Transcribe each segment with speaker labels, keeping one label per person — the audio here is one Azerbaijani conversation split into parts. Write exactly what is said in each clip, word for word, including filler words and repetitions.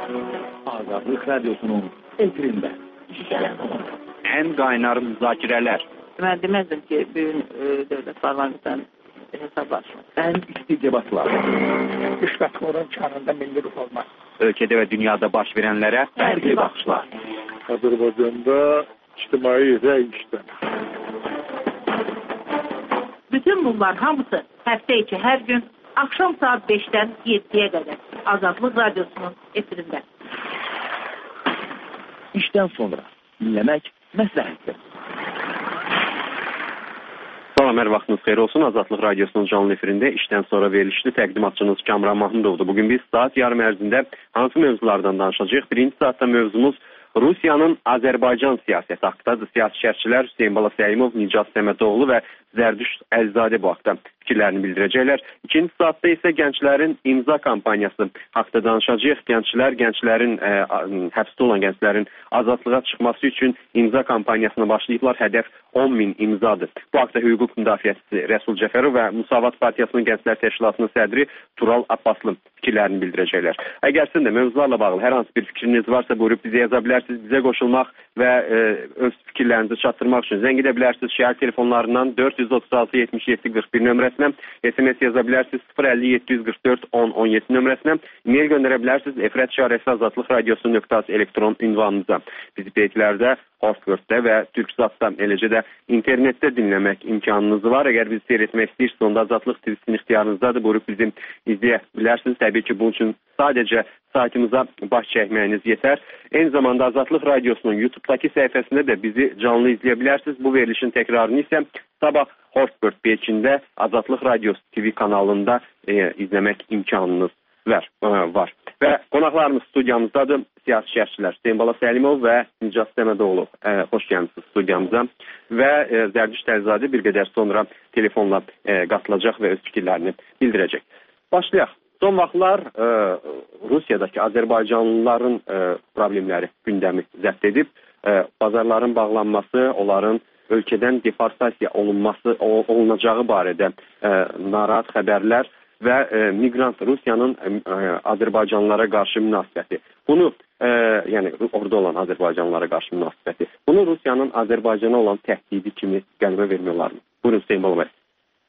Speaker 1: Azadlıq Radyosu'nun efirində.
Speaker 2: En qaynar müzakirələr.
Speaker 3: Mən deməzdim ki, bugün e, dövlət parlamentindən hesablaşma.
Speaker 1: En isti debatlar. Dışqatların kanında milli ruh olmaz.
Speaker 2: Ölkədə və dünyada baş verənlərə
Speaker 1: Fərqli baxışlar.
Speaker 4: Azərbaycanda ictimai rəy işlənir.
Speaker 5: Bütün bunlar hamısı həftə içi hər gün axşam saat beşdən yeddiyə qədər Azadlıq Radyosu'nun efirində.
Speaker 1: İşten sonra dinləmək məsləhətdir.
Speaker 2: Salam, hər vaxtınız xeyir olsun. Azadlıq Radyosu'nun canlı efirində işdən sonra verilişli təqdimatçınız Kamran Mahmudovdur. Bugün biz saat yarım ərzində hansı mövzulardan danışacağıq? Birinci saatda mövzumuz Rusiyanın Azərbaycan siyasəti haqqındadır. Siyasi şərhçilər Hüseyin Balasəyimov, Nicat Səmədoğlu və Zərdüş Əlizadə bu haqda fikirlərini bildirəcəklər. İkinci saatda isə gənclərin imza kampaniyası haqqında danışacağıq. Gənclər, gənclərin, ə, həbsdə olan gənclərin azadlığa çıxması üçün imza kampaniyasına başlayıblar. Hədəf on min imzadır. Bu haqda hüquq müdafiəçisi Rəsul Cəfərov və Musavat Partiyasının Gənclər Təşkilatının sədri Tural Abbaslı fikirlərini bildirəcəklər. Əgər sizin də mövzularla bağlı hər hansı bir fikriniz varsa, buyurub bizə yaza bilərsiniz. Bizə qoşulmaq və ə, öz fikirlərinizi çatdırmaq üçün zəng edə bilərsiniz. Şəhər telefonlarından dörd yüz otuz altı yetmiş yeddi qırx bir nömrəsinə, S M S yaza bilərsiniz sıfır əlli yeddi yüz qırx dörd on on yeddi nömrəsinə, e-mail göndərə bilərsiniz efrat şarəsi azadlıq radiosu nöqtə az elektron ünvanımıza. Bizi peykilərdə, Hortworth'da və Türksat'da, eləcə də internetdə dinləmək imkanınız var. Əgər bizi seyr etmək istəyirsiniz, onda Azadlıq T V-sinin ixtiyarınızdadır. Buyurub bizi izləyə bilərsiniz. Təbii ki, bunun üçün sadəcə saytımıza baş çəkməyiniz yetər. Eyni zamanda Azadlıq Radyosu'nun YouTube'daki səhifəsində də bizi canlı izləyə bilərsiniz. Bu verilişin təkrarını isə sabah Hortworth Beykində Azadlıq Radyosu T V kanalında e, izləmək imkanınız var. var. Və qonaqlarımız studiyamızdadır. Siyasi şərhçilər Hüseyin Balasəyimov və Nicat Səmədoğlu. E, xoş gəlmişsiniz studiyamıza. Və e, Zərdüş Əlizadə bir qədər sonra telefonla e, qatılacaq və öz fikirlərini bildirəcək. Başlayaq. Son vaxtlar e, Rusiyadakı Azərbaycanlıların e, problemləri gündəmi zəbt edib. E, bazarların bağlanması, onların ölkədən deportasiya olunması olunacağı barədə e, narahat xəbərlər və e, miqrant Rusiyanın e, Azərbaycanlılara qarşı münasibəti. Bunu, e, yəni orada olan Azərbaycanlılara qarşı münasibəti. Bunu Rusiyanın Azərbaycana olan təhdidi kimi qəlbə vermiyorlarmı? Buyurun Hüseyin Balı bəy.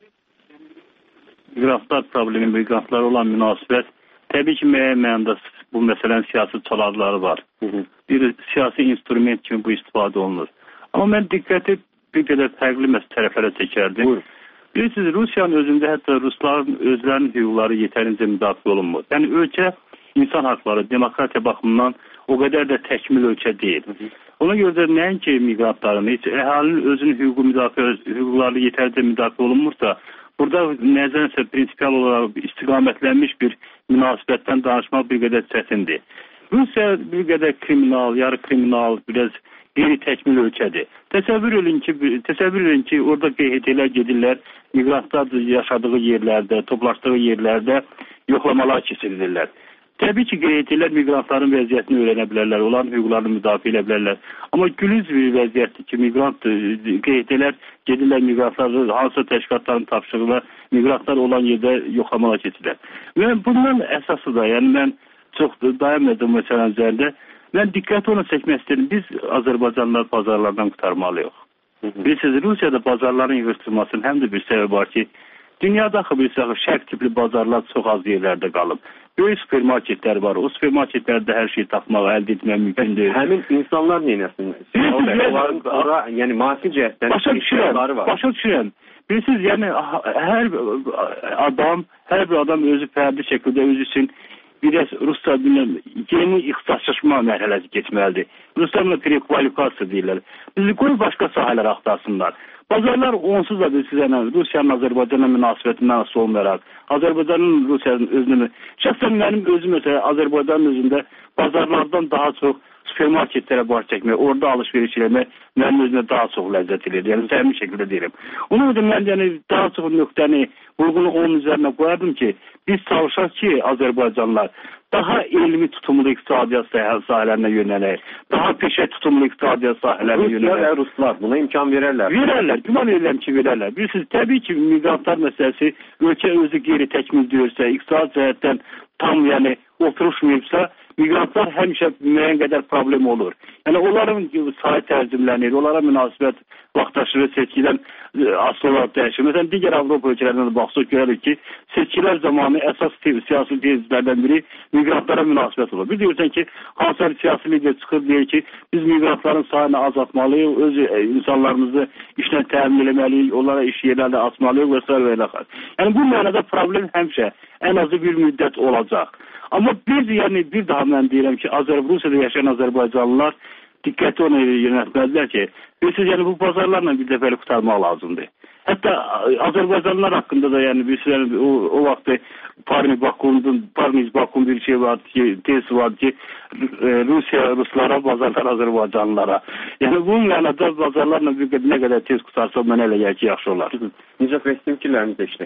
Speaker 6: Miqrantlar problemi, miqrantlar olan münasibət təbii ki, müəyyən mənada bu məsələnin siyasi çalarları var. Hı -hı. Bir siyasi instrument kimi bu istifadə olunur. Amma mən diqqəti bir qədər fərqli tərəflərə çəkərdim. Buyurun. Bilirsiniz, Rusiyanın özündə hətta Rusların özlərinin hüquqları yetərincə müdafiə olunmur. Yəni ölkə insan haqları, demokratiya baxımından o qədər də təkmil ölkə deyil. Hı -hı. Ona görə də nəinki miqrantların, heç əhalinin özünün hüququ müdafiə, hüquqları yetərincə müdafiə olunmursa, burada nəzərsə prinsipial olaraq istiqamətlənmiş bir münasibətdən danışmaq bir qədər çətindir. Rusiya bir qədər kriminal, yarı kriminal, biraz qeyri-təkmil ölkədir. Təsəvvür edin ki, təsəvvür edin ki, orada Q H T'lər gedirlər, miqrantlar yaşadığı yerlərdə, toplaşdığı yerlərdə yoxlamalar keçirirlər. Təbii ki, Q H T'lər miqrantların vəziyyətini öyrənə bilərlər, onların hüquqlarını müdafiə edə bilərlər. Amma gülünc bir vəziyyətdir ki, miqrant Q H T'lər gedirlər, miqrantları hansı təşkilatların tapşırırlar, miqrantlar olan yerdə yoxlamalar keçirlər. Və bundan əsası da, yəni mən çox dayanmadım məsələn üzərində, mən diqqəti ona çəkmək istədim. Biz Azərbaycanlılar bazarlardan qurtarmalıyıq. Bilirsiniz, Rusiyada bazarların yığışdırılmasının həm də bir səbəb var ki, dünyada axı bir şərq tipli bazarlar çox az yerlərdə qalıb. Böyük supermarketlər var. O supermarketlərdə hər şeyi tapmaq, əldə etmək mümkün deyil.
Speaker 2: Həmin insanlar neynəsin? Onların ora, yəni maddi cəhətdən
Speaker 6: başa düşürəm, var. Başa düşürəm. Bilirsiniz, yəni hər adam, hər bir adam özü fərdi şəkildə öz üçün biraz Ruslar bilməm, yeni ixtisaslaşma mərhələsi keçməlidir. Ruslarla prekvalifikasiya deyirlər. Bizi qoy başqa sahələr axtarsınlar. Bazarlar onsuz da sizə Rusiyanın Azərbaycana münasibətindən asılı olmayaraq, Azərbaycanın Rusiyanın özünü, şəxsən mənim özüm məsələn Azərbaycanın özündə bazarlardan daha çox supermarketlərə baş çəkmək, orada alış-veriş eləmək mənim özümə daha çox ləzzət edir. Yəni səmimi şəkildə deyirəm. Ona görə mən yəni daha çox nöqtəni, vurğunu onun üzərinə qoyardım ki, biz çalışaq ki, Azərbaycanlılar daha elmi tutumlu iqtisadiyyat sahələrinə yönələk, daha peşə tutumlu iqtisadiyyat sahələrinə yönələk.
Speaker 2: Ruslar və Ruslar buna imkan verərlər.
Speaker 6: Verərlər, güman edirəm ki, verərlər. Bilirsiniz, təbii ki, miqrantlar məsələsi ölkə özü qeyri-təkmil deyirsə, iqtisadi cəhətdən tam yəni oturuşmayıbsa, miqrantlar həmişə müəyyən qədər problem olur. Yəni onların sahə tərcümlənir, onlara münasibət vaxtaşırı seçkidən asılı olaraq dəyişir. Məsələn, digər Avropa ölkələrindən baxsaq görürük ki, seçkilər zamanı əsas siyasi tezlərdən biri miqrantlara münasibət olur. Bir deyirsən ki, hansılar siyasi lider çıxır, deyir ki, biz miqrantların sayını azaltmalıyıq, öz insanlarımızı işlə təmin etməliyik, onlara iş yerlərdə açmalıyıq və s. və ilə. Yəni bu mənada problem həmişə ən azı bir müddət olacaq. Amma biz, yəni bir daha mən deyirəm ki, Rusiyada yaşayan Azərbaycanlılar diqqəti ona yönəltməlidirlər ki, bilirsiniz, yəni bu bazarlarla bir dəfəli qutarmaq lazımdır. Hətta Azərbaycanlılar haqqında da, yəni bilirsiniz, o, o vaxtı Parmi Bakun'un, Parmi Bakun bir şey vardı ki, tezi vardı ki, Rusiya Ruslara, bazarlar Azərbaycanlılara. Yəni bu mənada bazarlarla bir qədər, nə qədər tez qutarsa mənə elə gəlir ki, yaxşı olar.
Speaker 2: Necə fəslim fikirləriniz işte?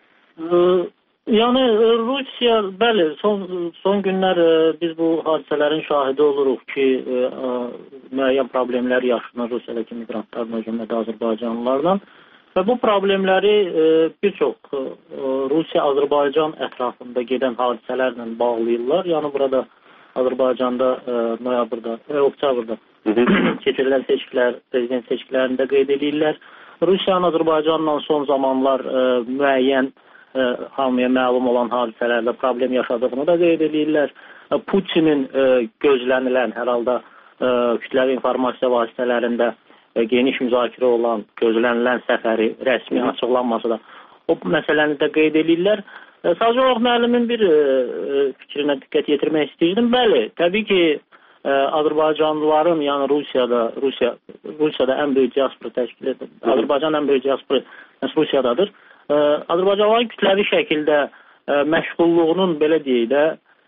Speaker 7: Yəni Rusiya, bəli, son, son günlər biz bu hadisələrin şahidi oluruq ki, müəyyən problemlər yaşanır Rusiyadakı miqrantlarla, cümlədə Azərbaycanlılarla və bu problemləri bir çox Rusiya-Azərbaycan ətrafında gedən hadisələrlə bağlayırlar. Yəni burada Azərbaycanda noyabrda, oktyabrda keçirilən seçkilər, prezident seçkilərində qeyd edirlər. Rusiyanın Azərbaycanla son zamanlar müəyyən hamıya məlum olan hadisələrdə problem yaşadığını da qeyd edirlər. Putinin gözlənilən, hər halda kütləvi informasiya vasitələrində geniş müzakirə olan, gözlənilən səfəri rəsmi açıqlanmasa da o məsələni də qeyd edirlər. Sadəcə olaraq müəllimin bir fikrinə diqqət yetirmək istəyirdim. Bəli, təbii ki, Azərbaycanlıların, yəni Rusiyada, Rusiya, Rusiyada ən böyük diaspora təşkil edir. Azərbaycan ən böyük diaspora Rusiyadadır. Azərbaycanlıların kütləvi şəkildə məşğulluğunun, belə deyək də,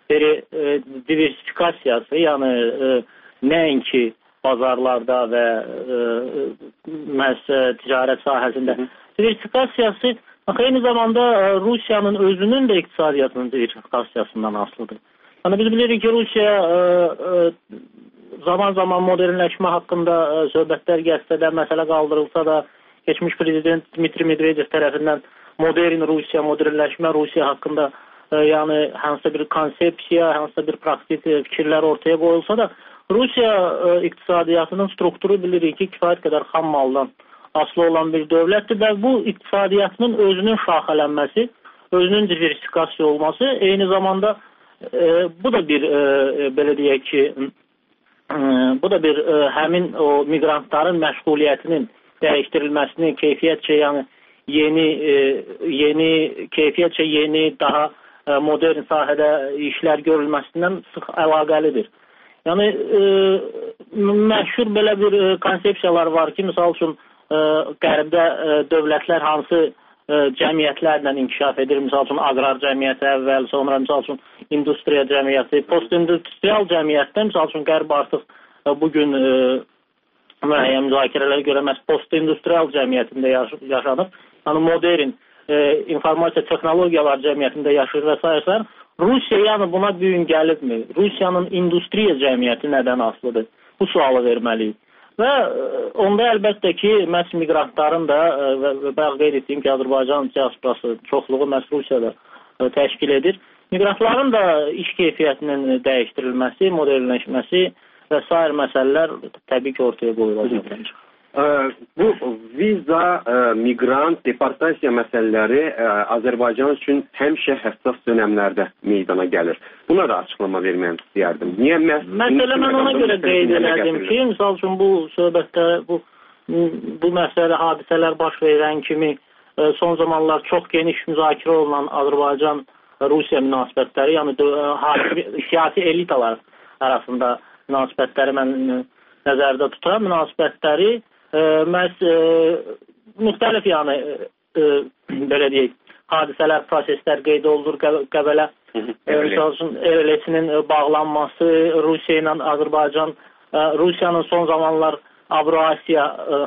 Speaker 7: diversifikasiyası, yəni nəinki bazarlarda və məhz ticarət sahəsində diversifikasiyası eyni zamanda Rusiyanın özünün də iqtisadiyyatının diversifikasiyasından asılıdır. Yəni biz bilirik ki, Rusiya zaman zaman modernləşmə haqqında söhbətlər gəlsə də, məsələ qaldırılsa da, keçmiş prezident Dmitri Medvedev tərəfindən modern Rusiya, modernləşmə Rusiya haqqında e, yəni hansısa bir konsepsiya, hansısa bir praktik fikirlər ortaya qoyulsa da, Rusiya e, iqtisadiyyatının strukturu bilirik ki, kifayət qədər xam maldan asılı olan bir dövlətdir və bu iqtisadiyyatının özünün şaxələnməsi, özünün diversifikasiya olması, eyni zamanda e, bu da bir, e, belə deyək ki, e, bu da bir e, həmin o miqrantların məşğuliyyətinin dəyişdirilməsini, keyfiyyətcə, yəni yeni, e, yeni, keyfiyyətcə yeni, daha e, modern sahədə işlər görülməsindən sıx əlaqəlidir. Yəni, e, məşhur belə bir e, konsepsiyalar var ki, misal üçün, e, qərbdə e, dövlətlər hansı e, cəmiyyətlərlə inkişaf edir, misal üçün, aqrar cəmiyyəti əvvəl, sonra misal üçün, industriya cəmiyyəti, postindustrial cəmiyyətdə, misal üçün, qərb artıq e, bugün e, müəyyən müzakirələrə görə məhz postindustrial cəmiyyətində yaşanır. Yəni modern e, informasiya texnologiyalar cəmiyyətində yaşayır və s. Rusiya yəni buna bu gün gəlibmi? Rusiyanın industriya cəmiyyəti nədən asılıdır? Bu sualı verməliyik. Və e, onda əlbəttə ki, məhz miqrantların da e, və, və bəq qeyd etdiyim ki, Azərbaycan diasporası çoxluğu məhz Rusiyada e, təşkil edir. Miqrantların da iş keyfiyyətinin dəyişdirilməsi, modernləşməsi və sair məsələlər təbii ki, ortaya qoyulacaq.
Speaker 2: Bu viza, miqrant, deportasiya məsələləri Azərbaycan üçün həmişə həssas dönəmlərdə meydana gəlir. Buna da açıqlama vermək istəyərdim. Niyə məhz?
Speaker 7: Məsələ mən ona görə qeyd elədim ki, misal üçün bu söhbətdə bu, bu məsələ hadisələr baş verən kimi son zamanlar çox geniş müzakirə olunan Azərbaycan-Rusiya münasibətləri, yəni siyasi elitalar arasında münasibətləri mən nəzərdə tuturam. Münasibətləri e, məhz e, müxtəlif yəni e, belə deyək, hadisələr, proseslər qeyd olunur Qəbələ. Evlesinin bağlanması, Rusiya ilə Azərbaycan, e, Rusiyanın son zamanlar Avrasiya e,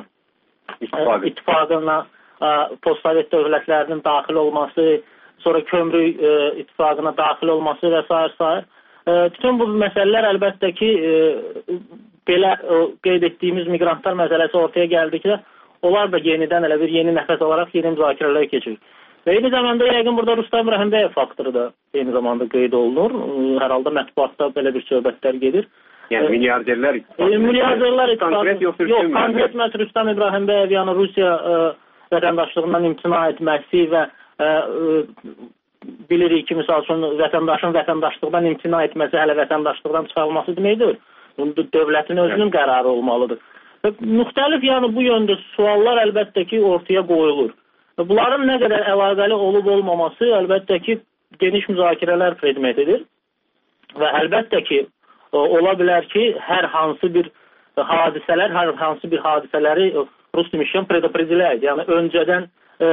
Speaker 7: ittifaqına, e, postsovet dövlətlərinin daxil olması, sonra kömrük e, ittifaqına daxil olması və s. Bütün bu məsələlər əlbəttə ki, e, belə e, qeyd etdiyimiz miqrantlar məsələsi ortaya gəldikdə, onlar da yenidən elə bir yeni nəfəs olaraq yeni müzakirələr keçir. Və eyni zamanda yəqin burada Rustam Rəhimbəyev faktoru da eyni zamanda qeyd olunur. Hər halda mətbuatda belə bir söhbətlər gedir.
Speaker 2: Yəni milyarderlər
Speaker 7: ittifaqı. E, milyarderlər ittifaqı.
Speaker 2: Konkret yoxdur.
Speaker 7: Yox, konkret məhz Rustam İbrahimbəyev, yəni Rusiya ə, vətəndaşlığından imtina etməsi və ə, ə, bilirik ki, misal üçün vətəndaşın vətəndaşlıqdan imtina etməsi hələ vətəndaşlıqdan çıxarılması deməkdir. Bunda dövlətin özünün qərarı olmalıdır. Və müxtəlif yəni bu yöndə suallar əlbəttə ki, ortaya qoyulur. Bunların nə qədər əlaqəli olub olmaması əlbəttə ki, geniş müzakirələr predmet edir və əlbəttə ki, ola bilər ki, hər hansı bir hadisələr, hər hansı bir hadisələri Rus demişkən predoprediləyir, yəni öncədən e,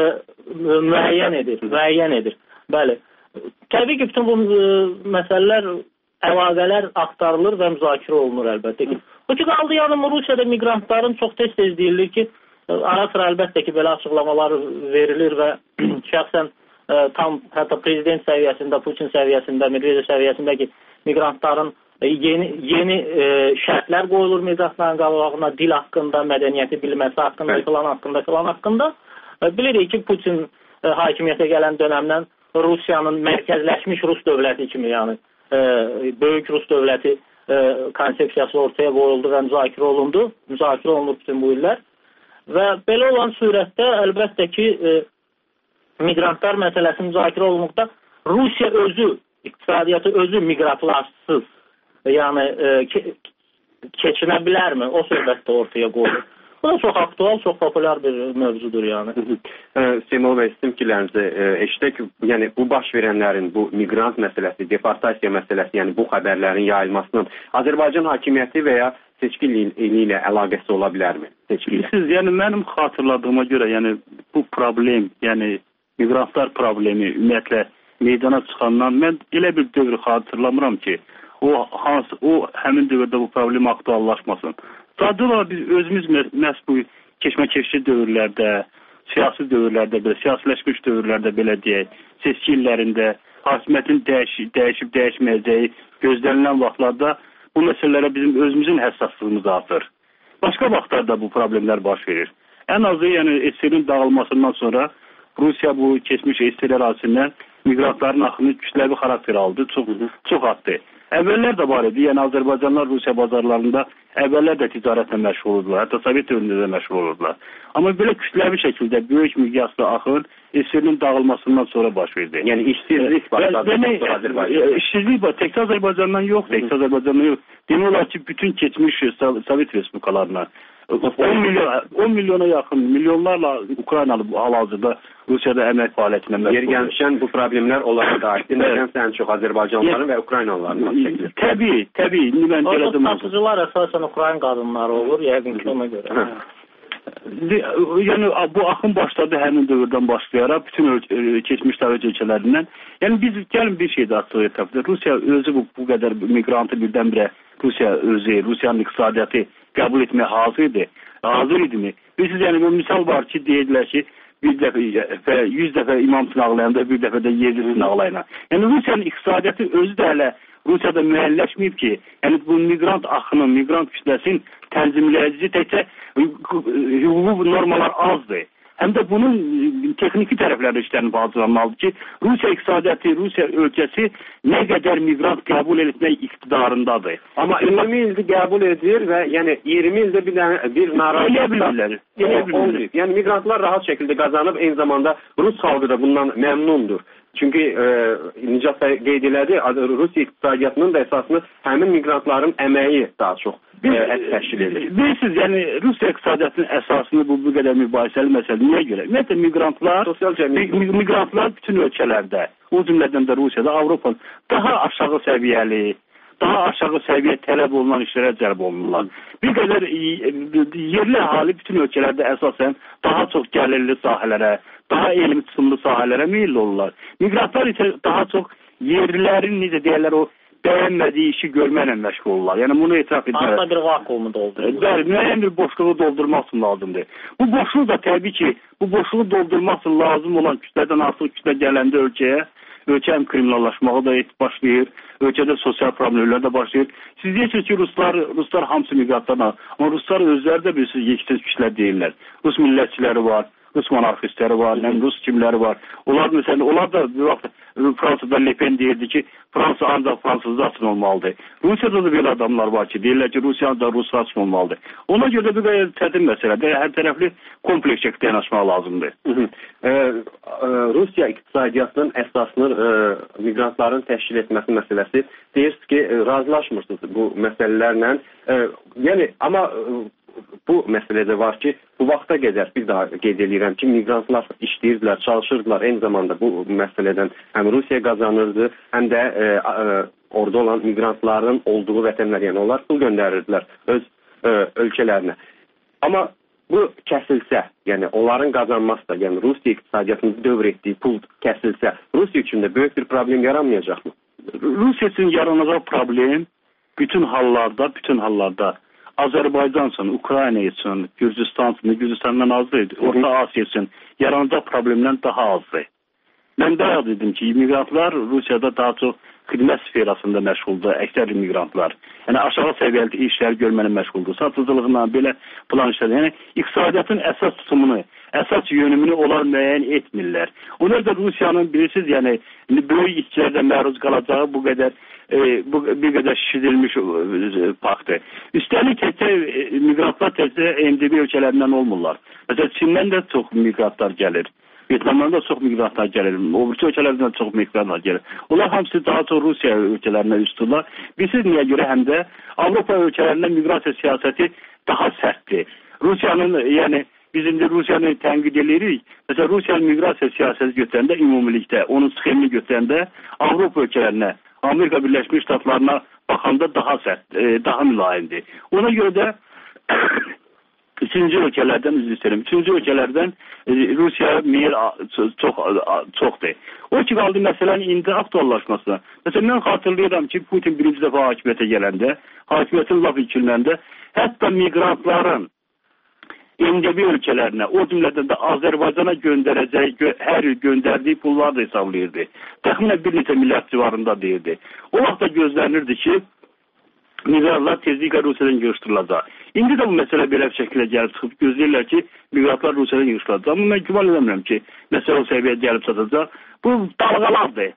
Speaker 7: müəyyən edir, müəyyən edir. Bəli. Təbii ki, bütün bu e, məsələlər, əlaqələr aktarılır və müzakirə olunur əlbəttə ki. Bu ki, qaldı yəni Rusiyada miqrantların çox tez-tez deyilir ki, ara sıra əlbəttə ki, belə açıqlamalar verilir və şəxsən ə, tam hətta prezident səviyyəsində, Putin səviyyəsində, Medvedev səviyyəsində ki, miqrantların yeni yeni ə, şərtlər qoyulur miqrantların qabağına, dil haqqında, mədəniyyəti bilməsi haqqında, filan haqqında, filan haqqında. Ə, bilirik ki, Putin ə, hakimiyyətə gələn dönəmdən Rusiyanın mərkəzləşmiş Rus dövləti kimi, yəni ə, böyük Rus dövləti ə, konsepsiyası ortaya qoyuldu və müzakirə olundu. Müzakirə olunur bütün bu illər. Və belə olan surətdə əlbəttə ki, e, miqrantlar məsələsi müzakirə olunduqda Rusiya özü, iqtisadiyyatı özü miqrantlarsız, yəni e, ke keçinə bilərmi? O söhbət də ortaya qoyulur. Bu da çox aktual, çox populyar bir mövzudur yəni.
Speaker 2: Semol bəy, sizin fikirlərinizi eşitək, yəni bu baş verənlərin, bu miqrant məsələsi, deportasiya məsələsi, yəni bu xəbərlərin yayılmasının Azərbaycan hakimiyyəti və ya seçki ili ilə əlaqəsi ola bilərmi?
Speaker 6: Siz, yəni mənim xatırladığıma görə, yəni bu problem, yəni miqrantlar problemi ümumiyyətlə meydana çıxandan mən elə bir dövr xatırlamıram ki, o hansı o həmin dövrdə bu problem aktuallaşmasın. Sadəcə biz özümüz məhz bu keçmə-keçici dövrlərdə, siyasi dövrlərdə, belə siyasiləşmiş dövrlərdə belə deyək, seçki illərində hakimiyyətin dəyişib, dəyişib dəyişməyəcəyi gözlənilən vaxtlarda bu məsələlərə bizim özümüzün həssaslığımız artır. Başqa vaxtlarda bu problemlər baş verir. Ən azı, yəni S S R-in dağılmasından sonra Rusiya bu keçmiş S S R ərazisindən miqrantların axını kütləvi xarakter aldı, çox, çox artdı. Əvvəllər də var idi, yəni Azərbaycanlar Rusiya bazarlarında əvvəllər də ticarətlə məşğul olurdular, hətta Sovet dövründə də məşğul olurdular. Amma belə kütləvi şəkildə böyük miqyaslı axın S S R-in dağılmasından sonra baş verdi.
Speaker 2: Yəni işsizlik başladı Azərbaycanda.
Speaker 6: İşsizlik var, təkcə Azərbaycandan yox, təkcə Azərbaycandan yox. Demək olar ki, bütün keçmiş Sovet respublikalarına on milyon, on milyona yaxın, milyonlarla Ukraynalı hal-hazırda Rusiyada əmək fəaliyyətinə məşğul.
Speaker 2: Yer gəlmişən bu problemlər onlara da aiddir. Nədənsə ən çox Azərbaycanlıların və Ukraynalıların çəkilir.
Speaker 6: Təbii, təbii.
Speaker 7: Orada satıcılar əsasən Ukrayna qadınları olur, yəqin ki ona görə.
Speaker 6: Yəni bu axın başladı həmin dövrdən başlayaraq bütün keçmiş Sovet ölkələrindən. Yəni biz gəlin bir şey də açıq etək. Rusiya özü bu, bu qədər miqrantı birdən-birə Rusiya özü, Rusiyanın iqtisadiyyatı qəbul etməyə hazır idi. Hazır idimi? Bilirsiniz, yəni bu misal var ki, deyirlər ki, bir dəfə, yüz dəfə imam sınaqlayanda, bir dəfə də yedi sınaqlayana. Yəni Rusiyanın iqtisadiyyatı özü də hələ Rusiyada müəyyənləşməyib ki, yəni bu miqrant axının, miqrant kütləsinin tənzimləyici təkcə hüquqi normalar azdır. Həm də bunun texniki tərəfləri işlərini hazırlanmalıdır ki, Rusiya iqtisadiyyatı, Rusiya ölkəsi nə qədər miqrant qəbul etmək iqtidarındadır.
Speaker 2: Amma iyirmi ildir qəbul edir və yəni iyirmi ildir bir, bir narazılıq olmayıb. Yəni miqrantlar rahat şəkildə qazanıb, eyni zamanda Rus xalqı da bundan məmnundur. Çünki e, Nicat bəy qeyd elədi, Rusiya iqtisadiyyatının da əsasını həmin miqrantların əməyi daha çox e, təşkil edir.
Speaker 6: Bilirsiniz, yəni Rusiya iqtisadiyyatının əsasını bu, bu qədər mübahisəli məsələ niyə görə? Ümumiyyətlə miqrantlar, miqrantlar bütün ölkələrdə, o cümlədən də Rusiyada, Avropa daha aşağı səviyyəli, daha aşağı səviyyə tələb olunan işlərə cəlb olunurlar. Bir qədər yerli əhali bütün ölkələrdə əsasən daha çox gəlirli sahələrə, daha elmi çıxımlı sahələrə meyilli olurlar. Miqrantlar isə daha çox yerlilərin, necə deyərlər, o bəyənmədiyi işi görməklə məşğul olurlar. Yəni bunu etiraf etmək.
Speaker 7: Hansısa bir vakuumu doldurur.
Speaker 6: Bəli, müəyyən bir boşluğu doldurmaq üçün lazımdır. Bu boşluğu da təbii ki, bu boşluğu doldurmaq üçün lazım olan kütlədən artıq kütlə gələndə ölkəyə, ölkə həm kriminallaşmağa da başlayır, ölkədə sosial problemlər də başlayır. Siz deyirsiniz ki, Ruslar, Ruslar hamısı miqrantlarla, amma Ruslar özləri də bilirsiniz, yeksiz kütlə deyirlər. Rus millətçiləri var, Rus monarxistləri var, həm Rus kimləri var. Onlar məsələn, onlar da bir vaxt Fransada Le Pen deyirdi ki, Fransa ancaq fransızlaşsın olmalıdır. Rusiyada da belə adamlar var ki, deyirlər ki, Rusiya ancaq ruslaşsın olmalıdır. Ona görə də bir çətin məsələdir. Hər tərəfli kompleks şəkildə yanaşmaq lazımdır.
Speaker 2: Hı -hı. E, e, Rusiya iqtisadiyyatının əsasını e, miqrantların təşkil etməsi məsələsi. Deyirsiniz ki, e, razılaşmırsınız bu məsələlərlə. E, yəni, amma e, bu məsələdə var ki, bu vaxta qədər bir daha qeyd edirəm ki, miqrantlar işləyirdilər, çalışırdılar. Eyni zamanda bu məsələdən həm Rusiya qazanırdı, həm də e, e, orada olan miqrantların olduğu vətənlər, yəni onlar pul göndərirdilər öz e, ölkələrinə. Amma bu kəsilsə, yəni onların qazanması da, yəni Rusiya iqtisadiyyatının dövr etdiyi pul kəsilsə, Rusiya üçün də böyük bir problem yaranmayacaqmı?
Speaker 6: Rusiya üçün yaranacaq problem bütün hallarda, bütün hallarda Azərbaycan üçün, Ukrayna üçün, Gürcüstan üçün, Gürcüstandan azdır, Orta Asiya üçün yaranacaq problemdən daha azdır. Mən daha dedim ki, miqrantlar Rusiyada daha çox xidmət sferasında məşğuldur, əksər miqrantlar. Yəni aşağı səviyyəli işlər görməni məşğuldur. Satıcılıqla, belə plan işlər. Yəni iqtisadiyyatın əsas tutumunu, əsas yönümünü onlar müəyyən etmirlər. Onlar da Rusiyanın bilirsiniz, yəni böyük işçilərdə məruz qalacağı bu qədər e, bu bir qədər şişirilmiş e, paktdır. Üstəlik təkcə e, miqrantlar təkcə M D B ölkələrindən olmurlar. Məsələn, Çindən də çox miqrantlar gəlir. Vyetnamdan da çox miqrantlar gəlir. O birisi ölkələrdən çox miqrantlar gəlir. Onlar hamısı daha çox Rusiya ölkələrinə üstünlər. Bilirsiniz niyə görə? Həm də Avropa ölkələrində miqrasiya siyasəti daha sərtdir. Rusiyanın, yəni biz indi Rusiyanı tənqid edirik. Məsələn, Rusiyanın miqrasiya siyasəti götürəndə ümumilikdə, onun sxemini götürəndə Avropa ölkələrinə, Amerika Birləşmiş Ştatlarına baxanda daha sərt, e, daha mülayimdir. Ona görə də üçüncü ölkələrdən üzr istəyirəm. Üçüncü ölkələrdən e, Rusiya meyil çox çoxdur. O ki qaldı məsələnin indi aktuallaşmasına. Məsələn, mən xatırlayıram ki, Putin birinci dəfə hakimiyyətə gələndə, hakimiyyətin laf ilkillərində hətta miqrantların M D B ölkələrinə, o cümlədən də Azərbaycana göndərəcək, gö hər il göndərdiyi pullar da hesablayırdı. Təxminən bir neçə milyard civarında deyirdi. O vaxtda gözlənirdi ki, miqrantlar tezliklə Rusiyadan yığışdırılacaq. İndi də bu məsələ belə bir şəkildə gəlib çıxıb gözləyirlər ki, miqrantlar Rusiyadan yığışdırılacaq. Amma mən güman edəmirəm ki, məsələ o səviyyəyə gəlib çatacaq. Bu dalğalardır.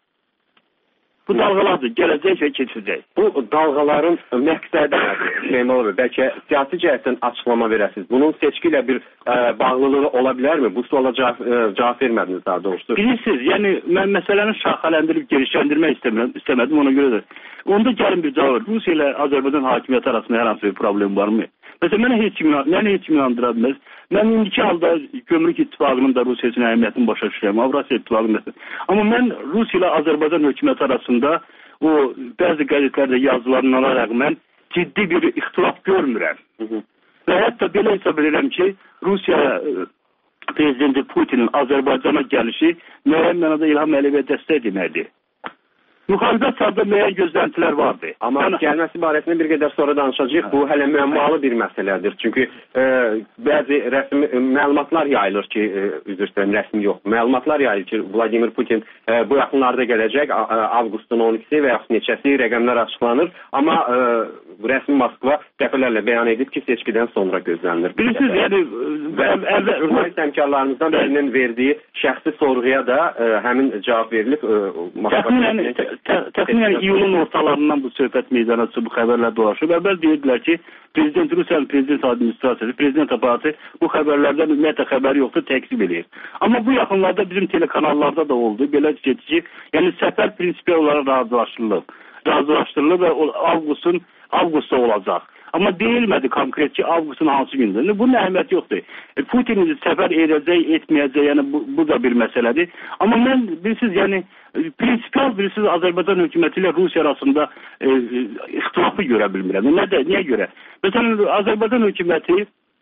Speaker 6: Bu dalğalardır, gələcək və keçəcək.
Speaker 2: Bu dalğaların məqsədi nədir? Süleyman bəy, bəlkə siyasi cəhətdən açıqlama verəsiniz. Bunun seçki ilə bir ə, bağlılığı ola bilərmi? Bu suala cavab, ə, cavab vermədiniz daha doğrusu.
Speaker 6: Bilirsiniz, yəni mən məsələni şaxələndirib genişləndirmək istəmirəm, istəmədim, ona görə də. Onda gəlin bir cavab. Rusiya ilə Azərbaycan hakimiyyəti arasında hər hansı bir problem varmı? Məsələn, mənə heç kim, mənə heç kim inandıra bilməz. Mən indiki halda Gömrük İttifaqının da Rusiya üçün əhəmiyyətini başa düşürəm, Avrasiya İttifaqının məsələn. Amma mən Rusiya ilə Azərbaycan hökuməti arasında o bəzi qəzetlərdə yazılarına rəğmən ciddi bir ixtilaf görmürəm. Hı -hı. Və hətta belə hesab edirəm ki, Rusiya prezidenti Putinin Azərbaycana gəlişi müəyyən mənada İlham Əliyevə dəstək deməkdir. Müxalifət sahədə müəyyən gözləntilər vardı.
Speaker 2: Amma yəni, gəlməsi barəsində bir qədər sonra danışacağıq. Bu hələ müəmmalı bir məsələdir. Çünki e, bəzi rəsmi e, məlumatlar yayılır ki, e, üzr istəyirəm, rəsmi yox. Məlumatlar yayılır ki, Vladimir Putin e, bu yaxınlarda gələcək, a, a, avqustun on ikisi və yaxud neçəsi rəqəmlər açıqlanır. Amma e, rəsmi Moskva dəfələrlə bəyan edib ki, seçkidən sonra gözlənilir.
Speaker 6: Bilirsiniz, yəni
Speaker 2: jurnalist həmkarlarımızdan birinin verdiyi şəxsi sorğuya da e, həmin cavab verilib. E,
Speaker 6: Moskva Təxminən iyulun ortalarından bu söhbət meydana çıxıb, bu xəbərlər dolaşıb. Əvvəl deyirdilər ki, Prezident Rusiyanın prezident administrasiyası, prezident aparatı bu xəbərlərdən ümumiyyətlə xəbəri yoxdur, təksib edir. Amma bu yaxınlarda bizim telekanallarda da oldu. Belə ki, yəni səfər prinsipi olaraq razılaşdırılıb. Razılaşdırılıb və avqustun avqustda olacaq. Amma deyilmədi konkret ki, avqustun hansı gündə. Bunun əhəmiyyəti yoxdur. E, Putin səfər edəcək, etməyəcək, yəni bu, bu da bir məsələdir. Amma mən, bilirsiniz, yəni prinsipial bilirsiniz, Azərbaycan hökuməti ilə Rusiya arasında e, ixtilafı görə bilmirəm. Nədə, niyə görə? Məsələn, Azərbaycan hökuməti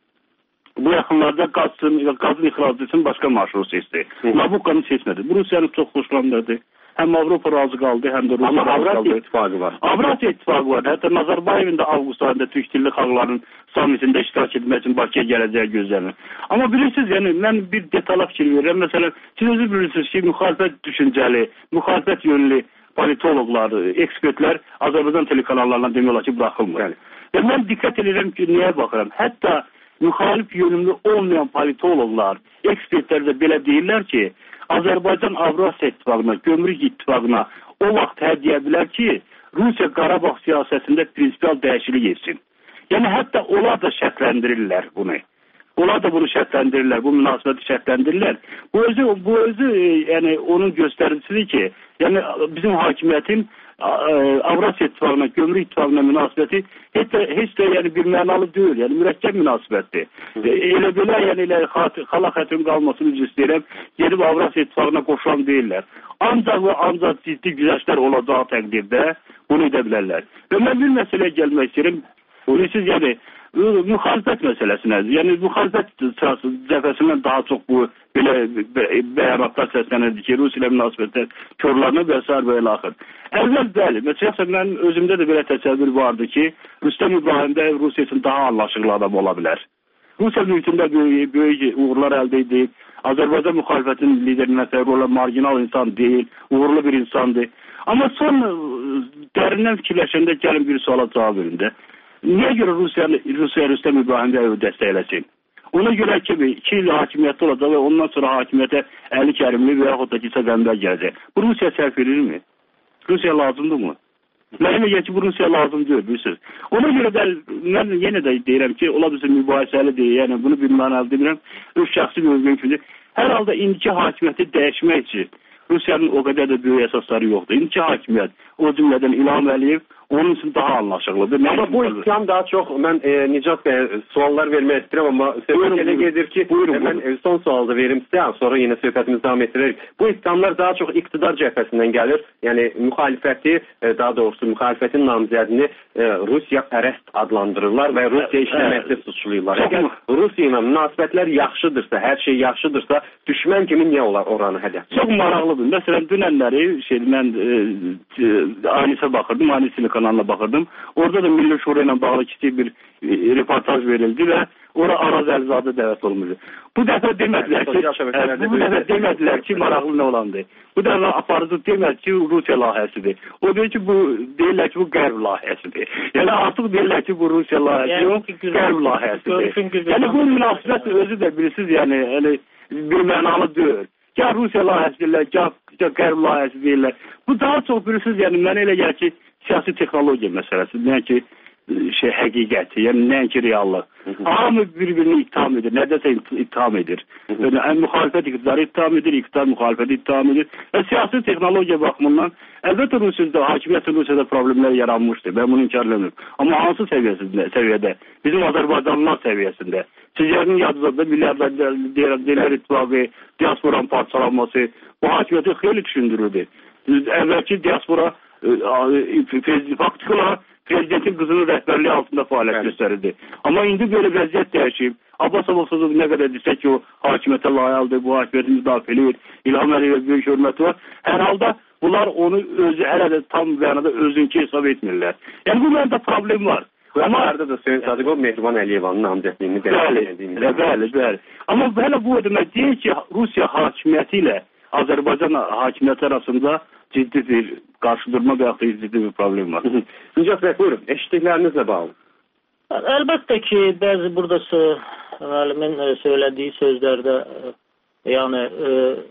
Speaker 6: bu yaxınlarda qazın, qazın ixracı üçün başqa marşrut seçdi. Nabuqqanı seçmədi. Bu Rusiyanı çox xoşlandırdı. Həm Avropa razı qaldı, həm də Rusiya
Speaker 2: Amma
Speaker 6: razı qaldı.
Speaker 2: Avrasiya İttifaqı var.
Speaker 6: Avrasiya İttifaqı var. Hətta Nazarbayevin də avqust ayında türk dilli xalqların sammitində iştirak etmək üçün Bakıya gələcəyi gözlənilir. Amma bilirsiniz, yəni mən bir detala fikir verirəm. Məsələn, siz özü bilirsiniz ki, müxalifət düşüncəli, müxalifət yönlü politologlar, ekspertlər Azərbaycan telekanallarından demək olar ki, buraxılmır. Yəni. Və mən diqqət edirəm ki, niyə baxıram? Hətta müxalif yönümlü olmayan politologlar, ekspertlər də belə deyirlər ki, Azərbaycan Avrasiya İttifaqına, Gömrük İttifaqına o vaxt hər deyə bilər ki, Rusiya Qarabağ siyasətində prinsipial dəyişiklik etsin. Yəni hətta onlar da şərtləndirirlər bunu. Onlar da bunu şərtləndirirlər, bu münasibəti şərtləndirirlər. Bu özü, bu özü yəni onun göstəricisidir ki, yəni bizim hakimiyyətin Avrasiya İttifaqına, Gömrük İttifaqına münasibəti heç də, heç də yəni bir mənalı deyil, yəni mürəkkəb münasibətdir. Elə belə yəni elə xala xətrin qalmasını üzr istəyirəm, gedib Avrasiya İttifaqına qoşulan deyirlər. Ancaq və ancaq ciddi güzəştlər olacağı təqdirdə bunu edə bilərlər. Və mən bir məsələyə gəlmək istəyirəm. Siz yəni müxalifət məsələsinə, yəni müxalifət cəbhəsindən daha çox bu belə bəyanatlar səslənirdi ki, Rusiya ilə münasibətlər körlərinə və s. və ilə axır. Əvvəl bəli, məsələn mən özümdə də belə təsəvvür vardı ki, Rüstəm İbrahimdə Rusiya üçün daha anlaşıqlı adam ola bilər. Rusiya mühitində böyük, böyük uğurlar əldə edib, Azərbaycan müxalifətinin liderindən təqdir olan marginal insan deyil, uğurlu bir insandır. Amma son dərindən fikirləşəndə gəlin bir suala cavab verin də. Niyə görə Rusiya, Rusiya Rüstəm İbrahimdə dəstəkləsin? Ona görə ki, iki il hakimiyyətdə olacaq və ondan sonra hakimiyyətə Əli Kərimli və yaxud da ki, Səqəmbər gələcək. Bu Rusiya sərf edirmi? Rusiya lazımdır mı? Mən elə ki, bu Rusiya lazım deyil, bilirsiniz. Ona görə də mən yenə də deyirəm ki, ola bilsin mübahisəlidir, yəni bunu bir mənalı demirəm, öz şəxsi mövqeyim üçün. Hər halda indiki hakimiyyəti dəyişmək üçün Rusiyanın o qədər də böyük əsasları yoxdur. İndiki hakimiyyət, o cümlədən İlham Əliyev, onun üçün daha anlaşıqlıdır.
Speaker 2: Amma bu ittiham daha çox, mən e, Nicat bəyə suallar vermək istəyirəm, amma söhbət elə gedir ki, buyurun, mən buyurun. son sualda verim sizə, sonra yenə söhbətimizi davam etdirək. Bu ittihamlar daha çox iqtidar cəbhəsindən gəlir, yəni müxalifəti, e, daha doğrusu müxalifətin namizədini e, Rusiya pərəst adlandırırlar və Rusiya işləməkdə suçluyurlar. Əgər Rusiya ilə münasibətlər yaxşıdırsa, hər şey yaxşıdırsa, düşmən kimi niyə olar oranı hədəf?
Speaker 6: Çox maraqlıdır. Məsələn, dünənləri şey, mən e, e, Anisə baxırdım, Anisini kanalına baxırdım. Orada da Milli Şura ilə bağlı kiçik bir e, reportaj verildi və ora Araz Əlizadə dəvət olmuşdu. Bu dəfə demədilər ki, e, bu dəfə demədilər ki, maraqlı nə olandı. Bu dəfə aparıcı demədi ki, Rusiya layihəsidir. O deyir ki, bu deyirlər ki, bu Qərb layihəsidir. Yəni artıq deyirlər ki, bu Rusiya layihəsi yox, Qərb layihəsidir. Yəni bu münasibət özü də bilirsiniz, yəni elə bir mənalı deyil. Gah Rusiya layihəsi deyirlər, gah, gah Qərb layihəsi deyirlər. Bu daha çox bilirsiniz, yəni mənə elə gəlir ki, siyasi texnologiya məsələsi, nəinki şey həqiqəti, yəni nəinki reallıq. Hamı bir-birini ittiham edir, nədəsə ittiham edir. Yəni ən müxalifət iqtidarı ittiham edir, iqtidar müxalifəti ittiham edir. Və siyasi texnologiya baxımından əlbəttə Rusiyada, hakimiyyətin Rusiyada problemlər yaranmışdır. Ben bunu inkar edemiyorum. Amma hansı səviyyəsində, səviyyədə? Bizim Azərbaycanlılar səviyyəsində. Sizlərin yadınızda Milli İttifaqı, diasporanın parçalanması bu hakimiyyəti xeyli düşündürürdü. Əvvəlki diaspora faktiki olaraq prezidentin qızının rəhbərliyi altında fəaliyyət göstərirdi. Amma indi belə vəziyyət dəyişib. Abbasov sözü nə qədər desək ki, o hakimiyyətə layıqdır, bu hakimiyyəti müdafiə edir, İlham Əliyevə böyük hörməti var. Hər halda bunlar onu özü hələ də tam mənada özünkü hesab etmirlər. Yəni bu məndə problem var.
Speaker 2: Amma arada da Sayın Sadıqov Mehriban Əliyevanın namizədliyini
Speaker 6: bəli, bəli, bəli. Amma hələ bu demək deyil ki, Rusiya hakimiyyəti ilə Azərbaycan hakimiyyəti arasında ciddi bir qarşıdurma və yaxud da ciddi bir problem var.
Speaker 2: Nicat bəy, buyurun, eşitdiklərinizlə bağlı.
Speaker 7: Əlbəttə ki, bəzi burada müəllimin söylədiyi sözlərdə yəni e,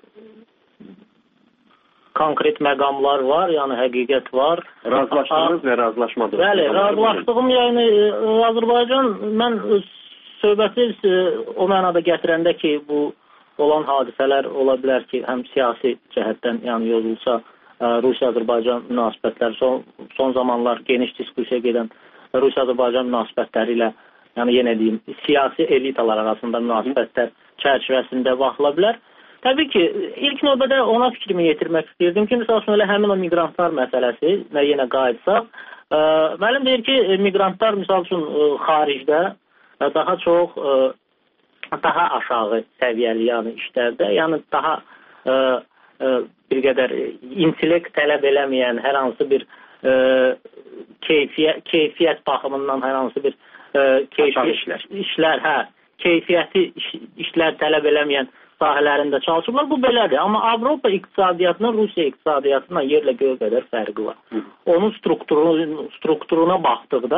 Speaker 7: konkret məqamlar var, yəni həqiqət var.
Speaker 2: Razılaşdınız və razılaşmadınız.
Speaker 7: Bəli, razılaşdığım yəni Azərbaycan, mən söhbəti o mənada gətirəndə ki, bu olan hadisələr ola bilər ki, həm siyasi cəhətdən yəni yozulsa, Rusiya-Azərbaycan münasibətləri son, son zamanlar geniş diskusiya gedən Rusiya-Azərbaycan münasibətləri ilə, yəni yenə deyim, siyasi elitalar arasında münasibətlər çərçivəsində baxıla bilər. Təbii ki, ilk növbədə ona fikrimi yetirmək istəyirdim ki, misal üçün elə həmin o miqrantlar məsələsi və yenə qayıtsaq, müəllim deyir ki, miqrantlar misal üçün xaricdə daha çox daha aşağı səviyyəli yəni işlərdə, yəni daha ə, ə, bir qədər intellekt tələb eləməyən hər hansı bir ə, keyfiyyət, keyfiyyət baxımından hər hansı bir ə, keyfiyyət işlər, işlər hə, keyfiyyəti iş, işlər tələb eləməyən sahələrində çalışırlar. Bu belədir. Amma Avropa iqtisadiyyatına Rusiya iqtisadiyyatına yerlə göy qədər fərqi var. Onun strukturuna, strukturuna baxdıqda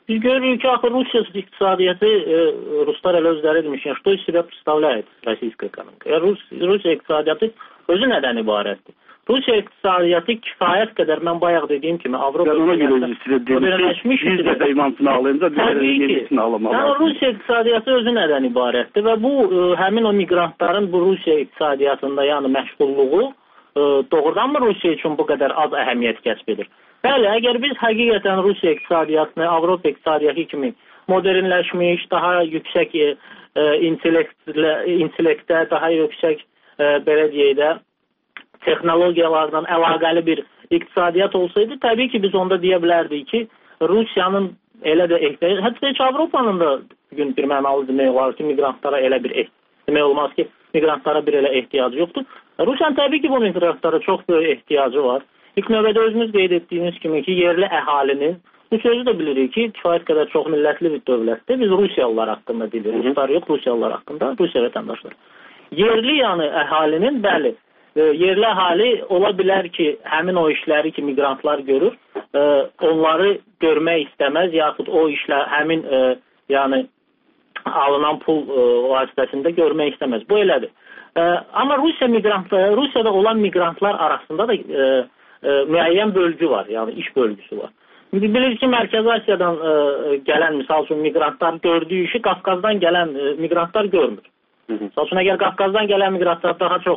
Speaker 7: Biz görürük ki, axı Rusiya iqtisadiyyatı, e, Ruslar elə özləri demişlər, что из себя представляет российская экономика. Rus, Rusiya iqtisadiyyatı özü nədən ibarətdir? Rusiya iqtisadiyyatı kifayət qədər, mən bayaq dediyim kimi, Avropa
Speaker 6: modernləşmiş bir də imantını alınca bir də yenisini alamalı.
Speaker 7: Yəni, Rusiya iqtisadiyyatı özü nədən ibarətdir və bu, e, həmin o miqrantların bu Rusiya iqtisadiyyatında, yəni məşğulluğu e, doğrudanmı Rusiya üçün bu qədər az əhəmiyyət kəsb edir? Bəli, əgər biz həqiqətən Rusiya iqtisadiyyatını Avropa iqtisadiyyatı kimi modernləşmiş, daha yüksək e, intellektdə, daha yüksək, e, belə deyək də, texnologiyalardan əlaqəli bir iqtisadiyyat olsaydı, təbii ki, biz onda deyə bilərdik ki, Rusiyanın elə də ehtiyacı, hətta heç Avropanın da bugün bir mənalı demək olar ki, miqrantlara elə bir demək olmaz ki, miqrantlara bir elə ehtiyacı yoxdur. Rusiyanın təbii ki, bu miqrantlara çox böyük ehtiyacı var. İlk növbədə özümüz qeyd etdiyimiz kimi ki, yerli əhalinin, bu sözü də bilirik ki, kifayət qədər çox millətli bir dövlətdir. Biz Rusiyalılar haqqında bilirik, Ruslar yox, Rusiyalılar haqqında, Rusiya vətəndaşları. Yerli, yəni əhalinin, bəli, yerli əhali ola bilər ki, həmin o işləri ki, miqrantlar görür, onları görmək istəməz, yaxud o işlər həmin, yəni, alınan pul vasitəsində görmək istəməz. Bu elədir. Amma Rusiya miqrantları, Rusiyada olan miqrantlar arasında da müəyyən bölgü var, yəni iş bölgüsü var. Bilirik ki, Mərkəzi Asiyadan gələn, misal üçün, miqrantlar gördüyü işi Qafqazdan gələn miqrantlar görmür. Misal üçün, əgər Qafqazdan gələn miqrantlar daha çox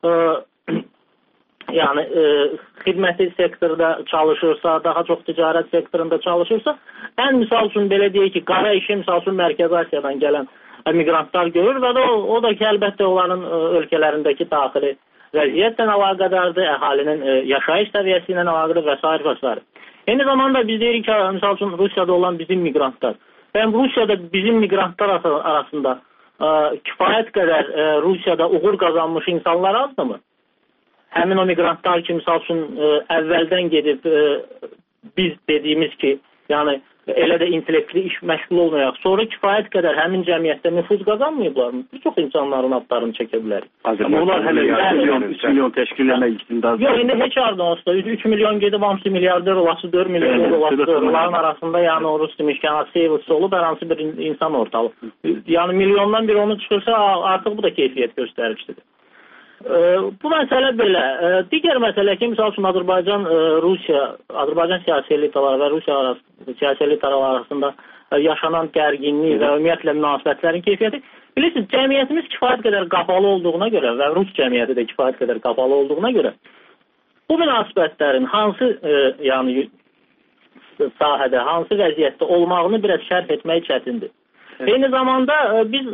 Speaker 7: yəni xidməti sektorda çalışırsa, daha çox ticarət sektorunda çalışırsa, ən misal üçün belə deyək ki, qara işi misal üçün Mərkəzi Asiyadan gələn miqrantlar görür və də o, o da ki, əlbəttə onların ölkələrindəki daxili vəziyyətlə əlaqədardır, əhalinin yaşayış səviyyəsi ilə əlaqədir və s. və s. Eyni zamanda biz deyirik ki, misal üçün Rusiyada olan bizim miqrantlar və Rusiyada bizim miqrantlar arasında kifayət qədər Rusiyada uğur qazanmış insanlar azdırmı? Həmin o miqrantlar ki, misal üçün, əvvəldən gedib biz dediyimiz ki, yəni elə də intellektli iş məşğul olmayaq. Sonra kifayət qədər həmin cəmiyyətdə nüfuz qazanmayıblarmı? Bir çox insanların adlarını çəkə bilərik.
Speaker 6: Onlar hələ üç milyon təşkil etmək istəyirlər.
Speaker 7: Yox, indi heç arada olsa, üç milyon gedib, hamısı milyarder olası, dörd milyon olası, onların arasında, yəni o Rus demişkən, Asiyevisi olub, hər hansı bir insan ortalı. Yəni milyondan bir onu çıxırsa, artıq bu da keyfiyyət göstəricidir. Bu məsələ belə. Digər məsələ ki, misal üçün Azərbaycan, Rusiya, Azərbaycan siyasi elitaları və Rusiya siyasi elitaları arasında yaşanan gərginlik və ümumiyyətlə münasibətlərin keyfiyyəti. Bilirsiniz, cəmiyyətimiz kifayət qədər qapalı olduğuna görə və Rus cəmiyyəti də kifayət qədər qapalı olduğuna görə bu münasibətlərin hansı yəni sahədə, hansı vəziyyətdə olmağını biraz şərh etmək çətindir. Eyni zamanda biz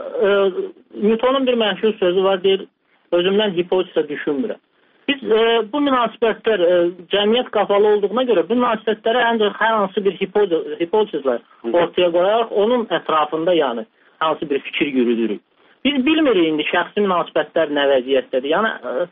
Speaker 7: Newtonun bir məşhur sözü var, deyir, özümdən hipotezə düşünmürəm. Biz e, bu münasibətlər e, cəmiyyət qapalı olduğuna görə bu münasibətlərə ancaq hər hansı bir hipotezlər ortaya qoyaraq onun ətrafında yəni hansı bir fikir yürüdürük. Biz bilmirik indi şəxsi münasibətlər nə vəziyyətdədir. Yəni e,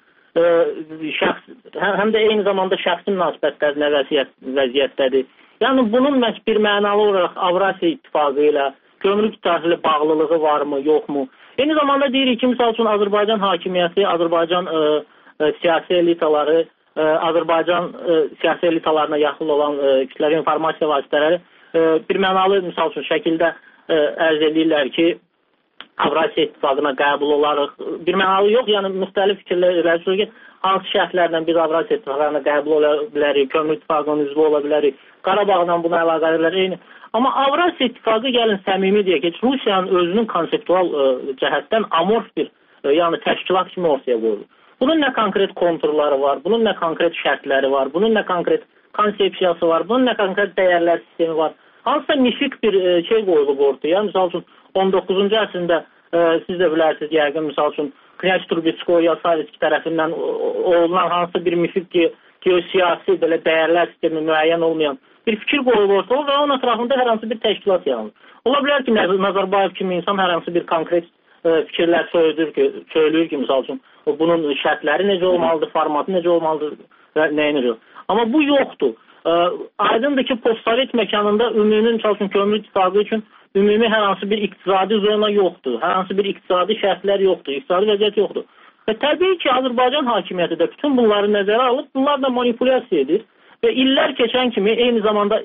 Speaker 7: e, şəxs, həm də eyni zamanda şəxsi münasibətlər nə vəziyyət, vəziyyətdədir. Yəni bunun məhz bir mənalı olaraq Avrasiya İttifaqı ilə gömrük tarixli bağlılığı varmı, yoxmu? Eyni zamanda deyirik ki, misal üçün Azərbaycan hakimiyyəti, Azərbaycan e, e, siyasi elitaları, e, Azərbaycan e, siyasi elitalarına yaxın olan e, kütləvi informasiya vasitələri e, bir mənalı, misal üçün şəkildə e, ərz edirlər ki, Avrasiya İttifaqına qəbul olaraq, bir mənalı yox, yəni müxtəlif fikirlər ki, hansı şərtlərlə biz Avrasiya İttifaqına qəbul ola bilərik, Kömür İttifaqının üzvü ola bilərik, Qarabağla buna əlaqələr eyni. Amma Avrasiya İttifaqı gəlin səmimi deyək ki, Rusiyanın özünün konseptual ə, cəhətdən amorf bir ə, yəni təşkilat kimi ortaya qoyulur. Bunun nə konkret konturları var, bunun nə konkret şərtləri var, bunun nə konkret konsepsiyası var, bunun nə konkret dəyərlər sistemi var. Hansısa mifik bir ə, şey qoyulub ortaya. Misal üçün on doqquzuncu əsrində ə, siz də bilərsiniz, yəqin misal üçün Knyaz Trubetskoy ya Savitski tərəfindən olunan hansı bir mifik ki, geosiyasi belə dəyərlər sistemi müəyyən olmayan bir fikir qoyulur ortaya və onun ətrafında hər hansı bir təşkilat yaranır. Ola bilər ki, Nazarbayev kimi insan hər hansı bir konkret e, fikirlər söylür ki, söylür ki, misal üçün, bunun şərtləri necə olmalıdır, formatı necə olmalıdır və nəyə necə. Amma bu yoxdur. E, aydındır ki, postsovet məkanında ümumi, misal üçün, Kömür İttifaqı üçün ümumi hər hansı bir iqtisadi zona yoxdur, hər hansı bir iqtisadi şərtlər yoxdur, iqtisadi vəziyyət yoxdur. Və təbii ki, Azərbaycan hakimiyyəti də bütün bunları nəzərə alıb, bunlarla manipulyasiya edir. Və illər keçən kimi eyni zamanda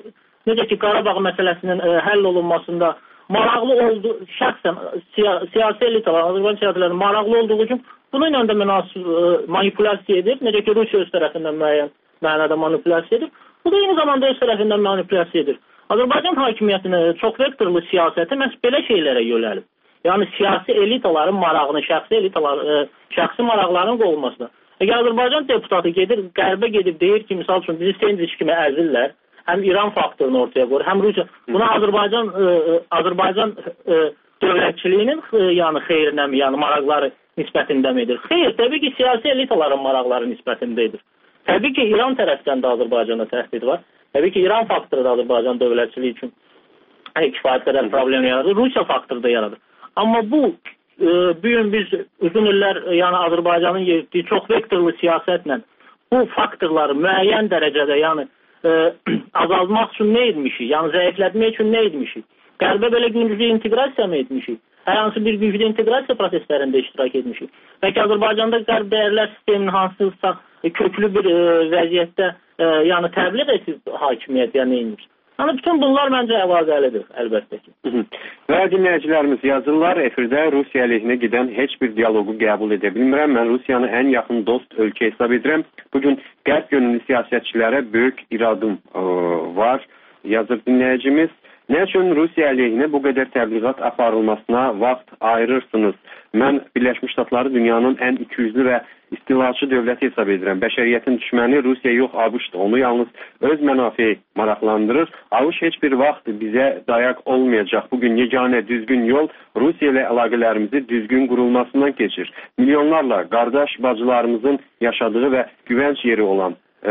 Speaker 7: necə ki Qarabağ məsələsinin ə, həll olunmasında maraqlı oldu, şəxsən siya siyasi elitalar, Azərbaycan siyasilərinin maraqlı olduğu üçün bunu ilə də münasib manipulyasiya edir. Necə ki Rusiya öz tərəfindən müəyyən mənada manipulyasiya edir. Bu da eyni zamanda öz tərəfindən manipulyasiya edir. Azərbaycan hakimiyyətinin çox vektorlu siyasəti məhz belə şeylərə yönəlib. Yəni siyasi elitaların marağını, şəxsi elitalar, ə, şəxsi maraqların qovulmasına. Əgər Azərbaycan deputatı gedir, qərbə gedib deyir ki, misal üçün bizi Sendviç kimi əzirlər, həm İran faktorunu ortaya qoyur, həm Rusiya. Buna Azərbaycan ə, Azərbaycan ə, dövlətçiliyinin ə, yəni xeyrinəmi, yəni maraqları nisbətindəmidir? Xeyr, təbii ki, siyasi elitaların maraqları nisbətindədir. Təbii ki, İran tərəfdən də Azərbaycana təhdid var. Təbii ki, İran faktoru da Azərbaycan dövlətçiliyi üçün kifayət qədər problem yaradır. Rusiya faktoru da yaradır. Amma bu e, bu gün biz uzun illər yəni Azərbaycanın yeritdiyi çox vektorlu siyasətlə bu faktorları müəyyən dərəcədə yəni e, azaltmaq üçün nə etmişik? Yəni zəiflətmək üçün nə etmişik? Qərbə belə güclü inteqrasiya mı etmişik? Hər hansı bir güclü inteqrasiya proseslərində iştirak etmişik. Bəlkə Azərbaycanda qərb dəyərlər sisteminin hansısa köklü bir e, vəziyyətdə e, yəni təbliğ etsin hakimiyyət yəni neymiş? Yəni bütün bunlar məncə əlaqəlidir, əlbəttə ki.
Speaker 2: Və dinləyicilərimiz yazırlar, efirdə Rusiya əleyhinə gedən heç bir dialoqu qəbul edə bilmirəm. Mən Rusiyanı ən yaxın dost ölkə hesab edirəm. Bugün qərb yönlü siyasətçilərə böyük iradım ə, var, yazır dinləyicimiz. Nə üçün Rusiya əleyhinə bu qədər təbliğat aparılmasına vaxt ayırırsınız? Mən Birləşmiş Ştatları dünyanın ən ikiyüzlü və istilaçı dövləti hesab edirəm. Bəşəriyyətin düşməni Rusiya yox, ABŞ-dır. Onu yalnız öz mənafeyi maraqlandırır. ABŞ heç bir vaxt bizə dayaq olmayacaq. Bugün yeganə düzgün yol Rusiya ilə əlaqələrimizi düzgün qurulmasından keçir. Milyonlarla qardaş bacılarımızın yaşadığı və güvənc yeri olan e,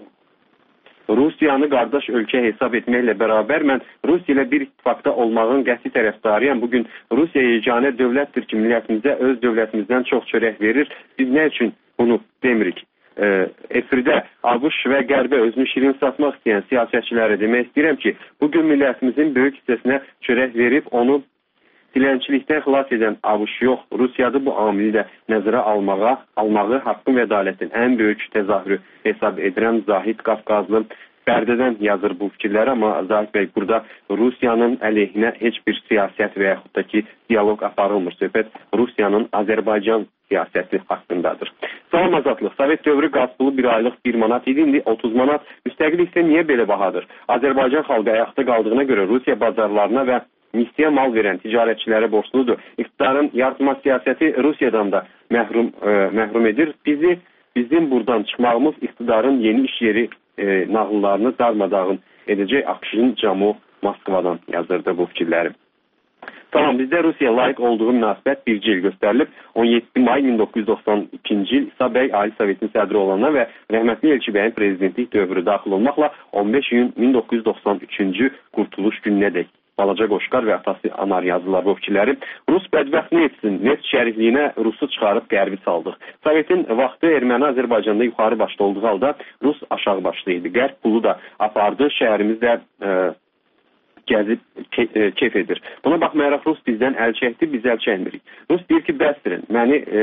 Speaker 2: Rusiyanı qardaş ölkə hesab etməklə bərabər mən Rusiya ilə bir ittifaqda olmağın qəti tərəfdarıyam. Bugün Rusiya yeganə dövlətdir ki, millətimizə öz dövlətimizdən çox çörək verir. Biz nə üçün bunu demirik? E, efirdə ABŞ və qərbə özünü şirin satmaq istəyən siyasətçilərə demək istəyirəm ki, bugün millətimizin böyük hissəsinə çörək verib onu dilənçilikdən xilas edən ABŞ yox, Rusiyadır bu amili də nəzərə almağa, almağı haqqın və ədalətin ən böyük təzahürü hesab edirəm. Zahid Qafqazlı Bərdədən yazır bu fikirləri, amma Zahid bəy burada Rusiyanın əleyhinə heç bir siyasət və yaxud da ki, dialoq aparılmır. Söhbət Rusiyanın Azərbaycan siyasəti haqqındadır. Salam azadlıq. Sovet dövrü qaz pulu bir aylıq bir manat idi, indi otuz manat. Müstəqillik isə niyə belə bahadır? Azərbaycan xalqı ayaqda qaldığına görə Rusiya bazarlarına və mistiyə mal verən ticarətçilərə borcludur. İqtidarın yaratma siyasəti Rusiyadan da məhrum, e, məhrum edir. Bizi, bizim buradan çıxmağımız iqtidarın yeni iş yeri e, nağıllarını darmadağın edəcək. Akşin Camu Moskvadan yazırdı bu fikirləri. Tamam, bizdə Rusiya layiq olduğu münasibət bircə il göstərilib. on yeddi may min doqquz yüz doxsan ikinci il İsa bəy Ali Sovetin sədri olandan və rəhmətli Elçi bəyin prezidentlik dövrü daxil olmaqla on beş iyun min doqquz yüz doxsan üçüncü qurtuluş gününədək Balaca Qoşqar və atası Anar yazdılar bu fikirləri. Rus bədbəxt nə etsin? Neft şərifliyinə Rusu çıxarıb qərbi saldıq. Sovetin vaxtı erməni Azərbaycanda yuxarı başda olduğu halda Rus aşağı başda idi. Qərb pulu da apardı, şəhərimizdə e, gəzib ke e, keyf edir. Buna baxmayaraq Rus bizdən əl çəkdi, biz əl çəkmirik. Rus deyir ki, bəsdirin, məni e,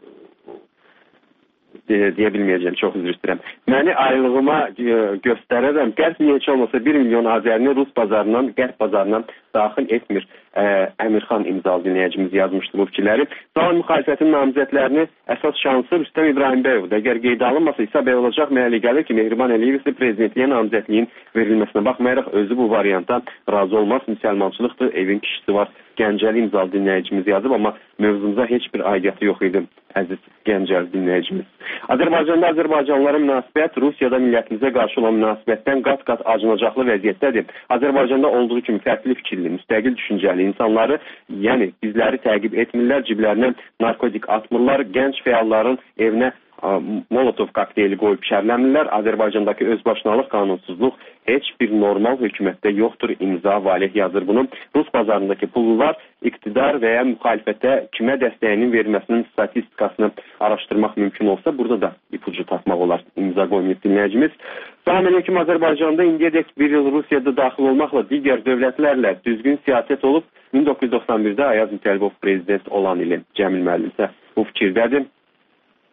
Speaker 2: deyə bilməyəcəm, çox üzr istəyirəm. Məni aylığıma e, göstərərəm. Qərb niyə heç olmasa bir milyon Azərini Rus bazarından, Qərb bazarından daxil etmir. Ə, Əmirxan imzalı dinləyicimiz yazmışdı bu fikirləri. Zalim müxalifətin namizədlərini əsas şansı Rüstəm İbrahimbəyovdur. Əgər qeydə alınmasa İsa bəy olacaq, mənə gəlir ki, Mehriban Əliyev isə prezidentliyə namizədliyin verilməsinə baxmayaraq özü bu variantdan razı olmaz. Müsəlmançılıqdır, evin kişisi var. Gəncəli imzalı dinləyicimiz yazıb, amma mövzumuza heç bir aidiyyəti yox idi, əziz Gəncəli dinləyicimiz. Azərbaycanda Azərbaycanlılara münasibət Rusiyada millətimizə qarşı olan münasibətdən qat-qat acınacaqlı vəziyyətdədir. Azərbaycanda olduğu kimi fərqli fikirli, müstəqil düşüncəli insanları, yəni bizləri təqib etmirlər, ciblərindən narkotik atmırlar, gənc fəalların evinə Molotov kokteyli qoyub şərləmirlər. Azərbaycandakı özbaşınalıq, qanunsuzluq heç bir normal hökumətdə yoxdur. İmza Valeh yazır bunu. Rus bazarındakı pullular iqtidar və ya müxalifətə kimə dəstəyinin verilməsinin statistikasını araşdırmaq mümkün olsa, burada da ipucu tapmaq olar. İmza qoymayıb dinləyicimiz. Salam aleyküm, Azərbaycanda indiyədək bir yıl Rusiyada daxil olmaqla digər dövlətlərlə düzgün siyasət olub. min doqquz yüz doxsan birdə Ayaz Mütəllibov prezident olan ilin Cəmil müəllim isə bu fikirdədir.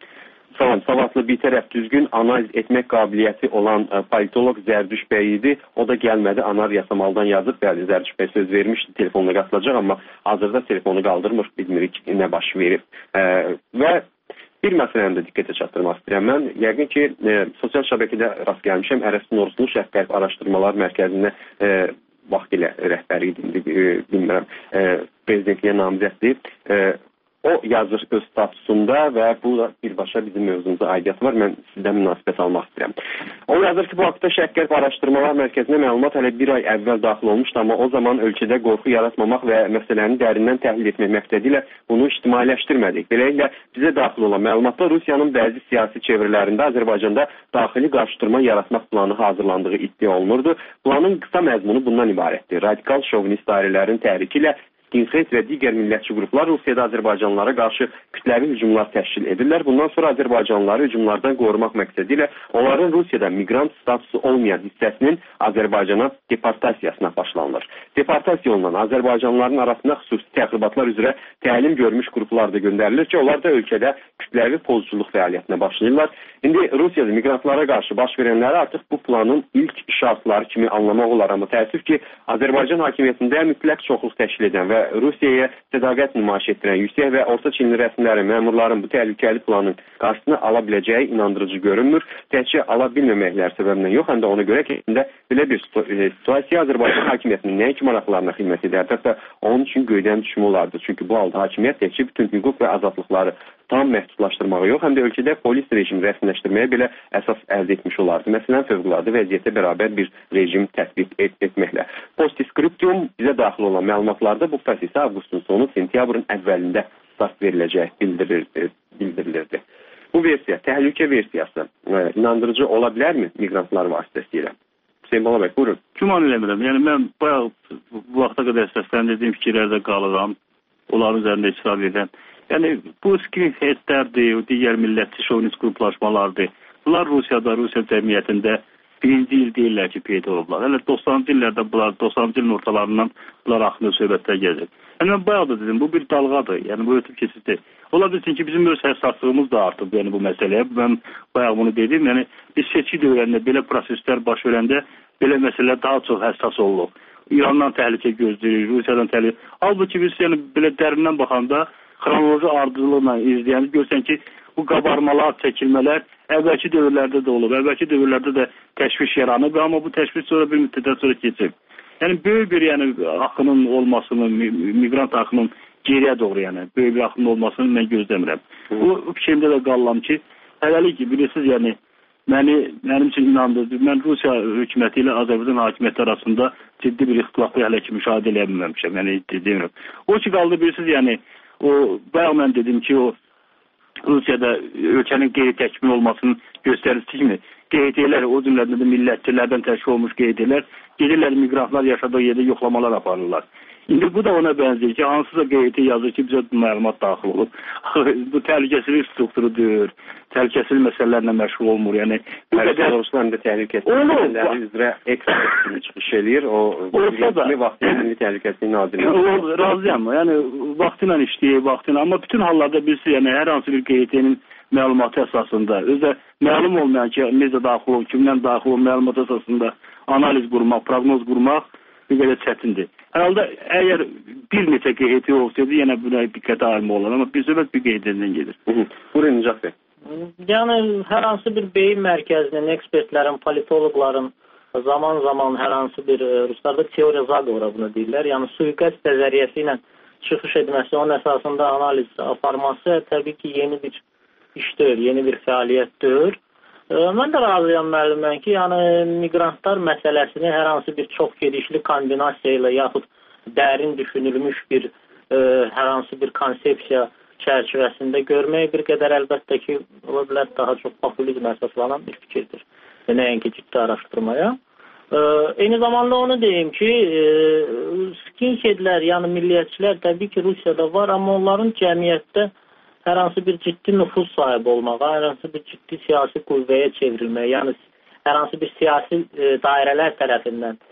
Speaker 2: Tamam, savadlı, bir tərəf düzgün analiz etmək qabiliyyəti olan ə, politolog Zərdüş bəy idi. O da gəlmədi. Anar Yasamaldan yazıb. Bəli, Zərdüş bəy söz vermişdi, telefonla qatılacaq, amma hazırda telefonu qaldırmır, bilmirik nə baş verib. Ə, və bir məsələni də diqqətə çatdırmaq istəyirəm mən. Yəqin ki, ə, sosial şəbəkədə rast gəlmişəm. Ərəstin Oruslu Şərq-Qərb Araşdırmalar Mərkəzində ə, vaxt ilə rəhbəri idi, indi bilmirəm, ə, prezidentliyə namizəddir. Ə, O yazır öz statusunda və bu da birbaşa bizim mövzumuza aidiyyəti var. Mən sizdən münasibət almaq istəyirəm. O yazır ki, bu haqda Şərq-Qərb Araşdırmalar Mərkəzinə məlumat hələ bir ay əvvəl daxil olmuşdu, amma o zaman ölkədə qorxu yaratmamaq və məsələni dərindən təhlil etmək məqsədilə bunu ictimailəşdirmədik. Beləliklə, bizə daxil olan məlumatda Rusiyanın bəzi siyasi çevrilərində Azərbaycanda daxili qarşıdurma yaratmaq planı hazırlandığı iddia olunurdu. Planın qısa məzmunu bundan ibarətdir. Radikal şovinist dairələrin təhriki ilə skinhead və digər millətçi qruplar Rusiyada Azərbaycanlılara qarşı kütləvi hücumlar təşkil edirlər. Bundan sonra Azərbaycanlıları hücumlardan qorumaq məqsədi ilə onların Rusiyada miqrant statusu olmayan hissəsinin Azərbaycana deportasiyasına başlanılır. Deportasiya olunan Azərbaycanlıların arasında xüsusi təxribatlar üzrə təlim görmüş qruplar da göndərilir ki, onlar da ölkədə kütləvi pozculuq fəaliyyətinə başlayırlar. İndi Rusiyada miqrantlara qarşı baş verənləri artıq bu planın ilk şartları kimi anlamaq olar, amma təəssüf ki, Azərbaycan hakimiyyətində mütləq çoxluq təşkil edən və Rusiyaya sədaqət nümayiş etdirən yüksək və orta çinli rəsmilərin, məmurların bu təhlükəli planın qarşısını ala biləcəyi inandırıcı görünmür. Təkcə ala bilməməklər səbəbindən yox, həm də ona görə ki, belə bir situasiya Azərbaycan hakimiyyətinin nəinki maraqlarına xidmət edər, hətta onun üçün göydən düşmü olardı. Çünki bu halda hakimiyyət təkcə bütün hüquq və azadlıqları tam məhdudlaşdırmağa yox, həm də ölkədə polis rejimi rəsmiləşdirməyə belə əsas əldə etmiş olardı. Məsələn, fövqəladə vəziyyətə bərabər bir rejim tətbiq et etməklə. Postscriptum bizə daxil olan məlumatlarda bu prosesi avqustun sonu, sentyabrın əvvəlində start veriləcək bildirilirdi. bildirilirdi. Bu versiya, təhlükə versiyası e, inandırıcı ola bilərmi miqrantlar vasitəsilə? Hüseyin Bala bəy, buyurun.
Speaker 6: Güman eləmirəm. Yəni, mən bayaq bu vaxta qədər səsləndirdiyim fikirlərdə qalıram. Onların üzərində israr edən. Yəni, bu skinheadlərdir, digər millətçi şovinist qruplaşmalardır. Bunlar Rusiyada, Rusiya cəmiyyətində birinci il deyirlər ki, peyda olublar. Hələ doxsanıncı illərdə bunlar, doxsanıncı ilin ortalarından bunlar haqqında söhbətlər gəzir. Yəni, mən bayaq da dedim, bu bir dalğadır, yəni bu ötüb keçirdir. Ola bilsin ki, bizim öz həssaslığımız da artıb yəni, bu məsələyə. Mən bayaq bunu dedim, yəni biz seçki dövrəndə belə proseslər baş verəndə belə məsələlər daha çox həssas oluruq. İrandan təhlükə gözləyirik, Rusiyadan təhlükə. Halbuki biz yəni, belə dərindən baxanda xronoloji ardıcılıqla izləyəndə görsən ki, bu qabarmalar, çəkilmələr əvvəlki dövrlərdə də olub. Əvvəlki dövrlərdə də təşviş yaranıb, amma bu təşviş sonra bir müddətdən sonra keçib. Yəni böyük bir yəni axının olmasını, miqrant axının geriyə doğru yəni böyük bir axının olmasını mən gözləmirəm. Bu fikrimdə də qalıram ki, hələlik ki, bilirsiniz, yəni məni mənim üçün inandırdı. Mən Rusiya hökuməti ilə Azərbaycan hakimiyyəti arasında ciddi bir ixtilafı hələ ki müşahidə edə bilməmişəm. Yəni demirəm. O ki qaldı bilirsiniz, yəni o bayaq mən dedim ki, o Rusiyada ölkənin qeyri-təkmil olmasının göstəricisi kimi Q Y T'lər, o cümlədən də millətçilərdən təşkil olmuş Q Y T'lər gedirlər, miqrantlar yaşadığı yerdə yoxlamalar aparırlar. İndi bu da ona bənzəyir ki, hansısa Q Y T yazır ki, bizə məlumat daxil olub. Bu təhlükəsizlik strukturudur, təhlükəsizlik məsələlərlə məşğul olmur. Yəni,
Speaker 2: Ruslan da təhlükəsizlik məsələləri üzrə ekstra çıxış eləyir. O, rəsmi vaxtında təhlükəsizlik nazirliyi.
Speaker 6: Razıyam. Yəni, vaxtı ilə işləyir, vaxtı ilə. Amma bütün hallarda birisi, yəni, hər hansı bir Q Y T'nin məlumatı əsasında, özə məlum olmayan ki, necə daxil olub, kimdən daxil olub, məlumat əsasında analiz qurmaq, proqnoz qurmaq bir qədər çətindir. Hər halda, əgər bir neçə Q Y T olsaydı, yenə buna diqqətə alma olar, amma bir söhbət bir Q Y T'dən gedir.
Speaker 2: Buyurun, Nicət bəy.
Speaker 7: Yəni, hər hansı bir beyin mərkəzinin, ekspertlərin, politologların zaman-zaman hər hansı bir, Ruslarda teoriya zaqora bunu deyirlər, yəni suiqəst nəzəriyyəsi ilə çıxış etməsi, onun əsasında analiz aparması təbii ki, yeni bir iş deyil, yeni bir fəaliyyət deyil. Mən də razıyam müəllimən ki, yəni miqrantlar məsələsini hər hansı bir çox gedişli kombinasiya ilə yaxud dərin düşünülmüş bir e, hər hansı bir konsepsiya çərçivəsində görmək bir qədər əlbəttə ki, ola bilər daha çox populizm əsaslanan bir fikirdir. Nəinki ciddi araşdırmaya. E, eyni zamanda onu deyim ki, e, skinheadlər, yəni milliyətçilər təbii ki, Rusiyada var, amma onların cəmiyyətdə hər hansı bir ciddi nüfuz sahibi olmağa, hər hansı bir ciddi siyasi qüvvəyə çevrilməyə, yəni hər hansı bir siyasi e, dairələr tərəfindən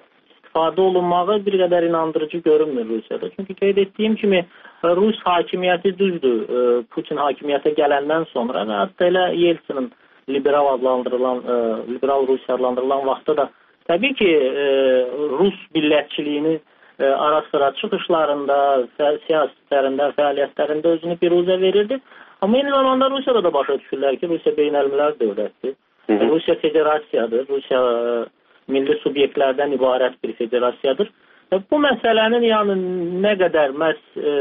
Speaker 7: istifadə olunmağı bir qədər inandırıcı görünmür Rusiyada. Çünki qeyd etdiyim kimi Rus hakimiyyəti düzdür, Putin hakimiyyətə gələndən sonra və hətta elə Yeltsinin liberal adlandırılan, liberal Rusiya adlandırılan vaxtda da təbii ki Rus millətçiliyini ara sıra çıxışlarında, siyasətlərində, fəaliyyətlərində özünü biruzə verirdi. Amma eyni zamanda Rusiyada da başa düşürlər ki, Rusiya beynəlmiləl dövlətdir. Rusiya federasiyadır, Rusiya milli subyektlərdən ibarət bir federasiyadır. Bu məsələnin yəni nə qədər məhz e,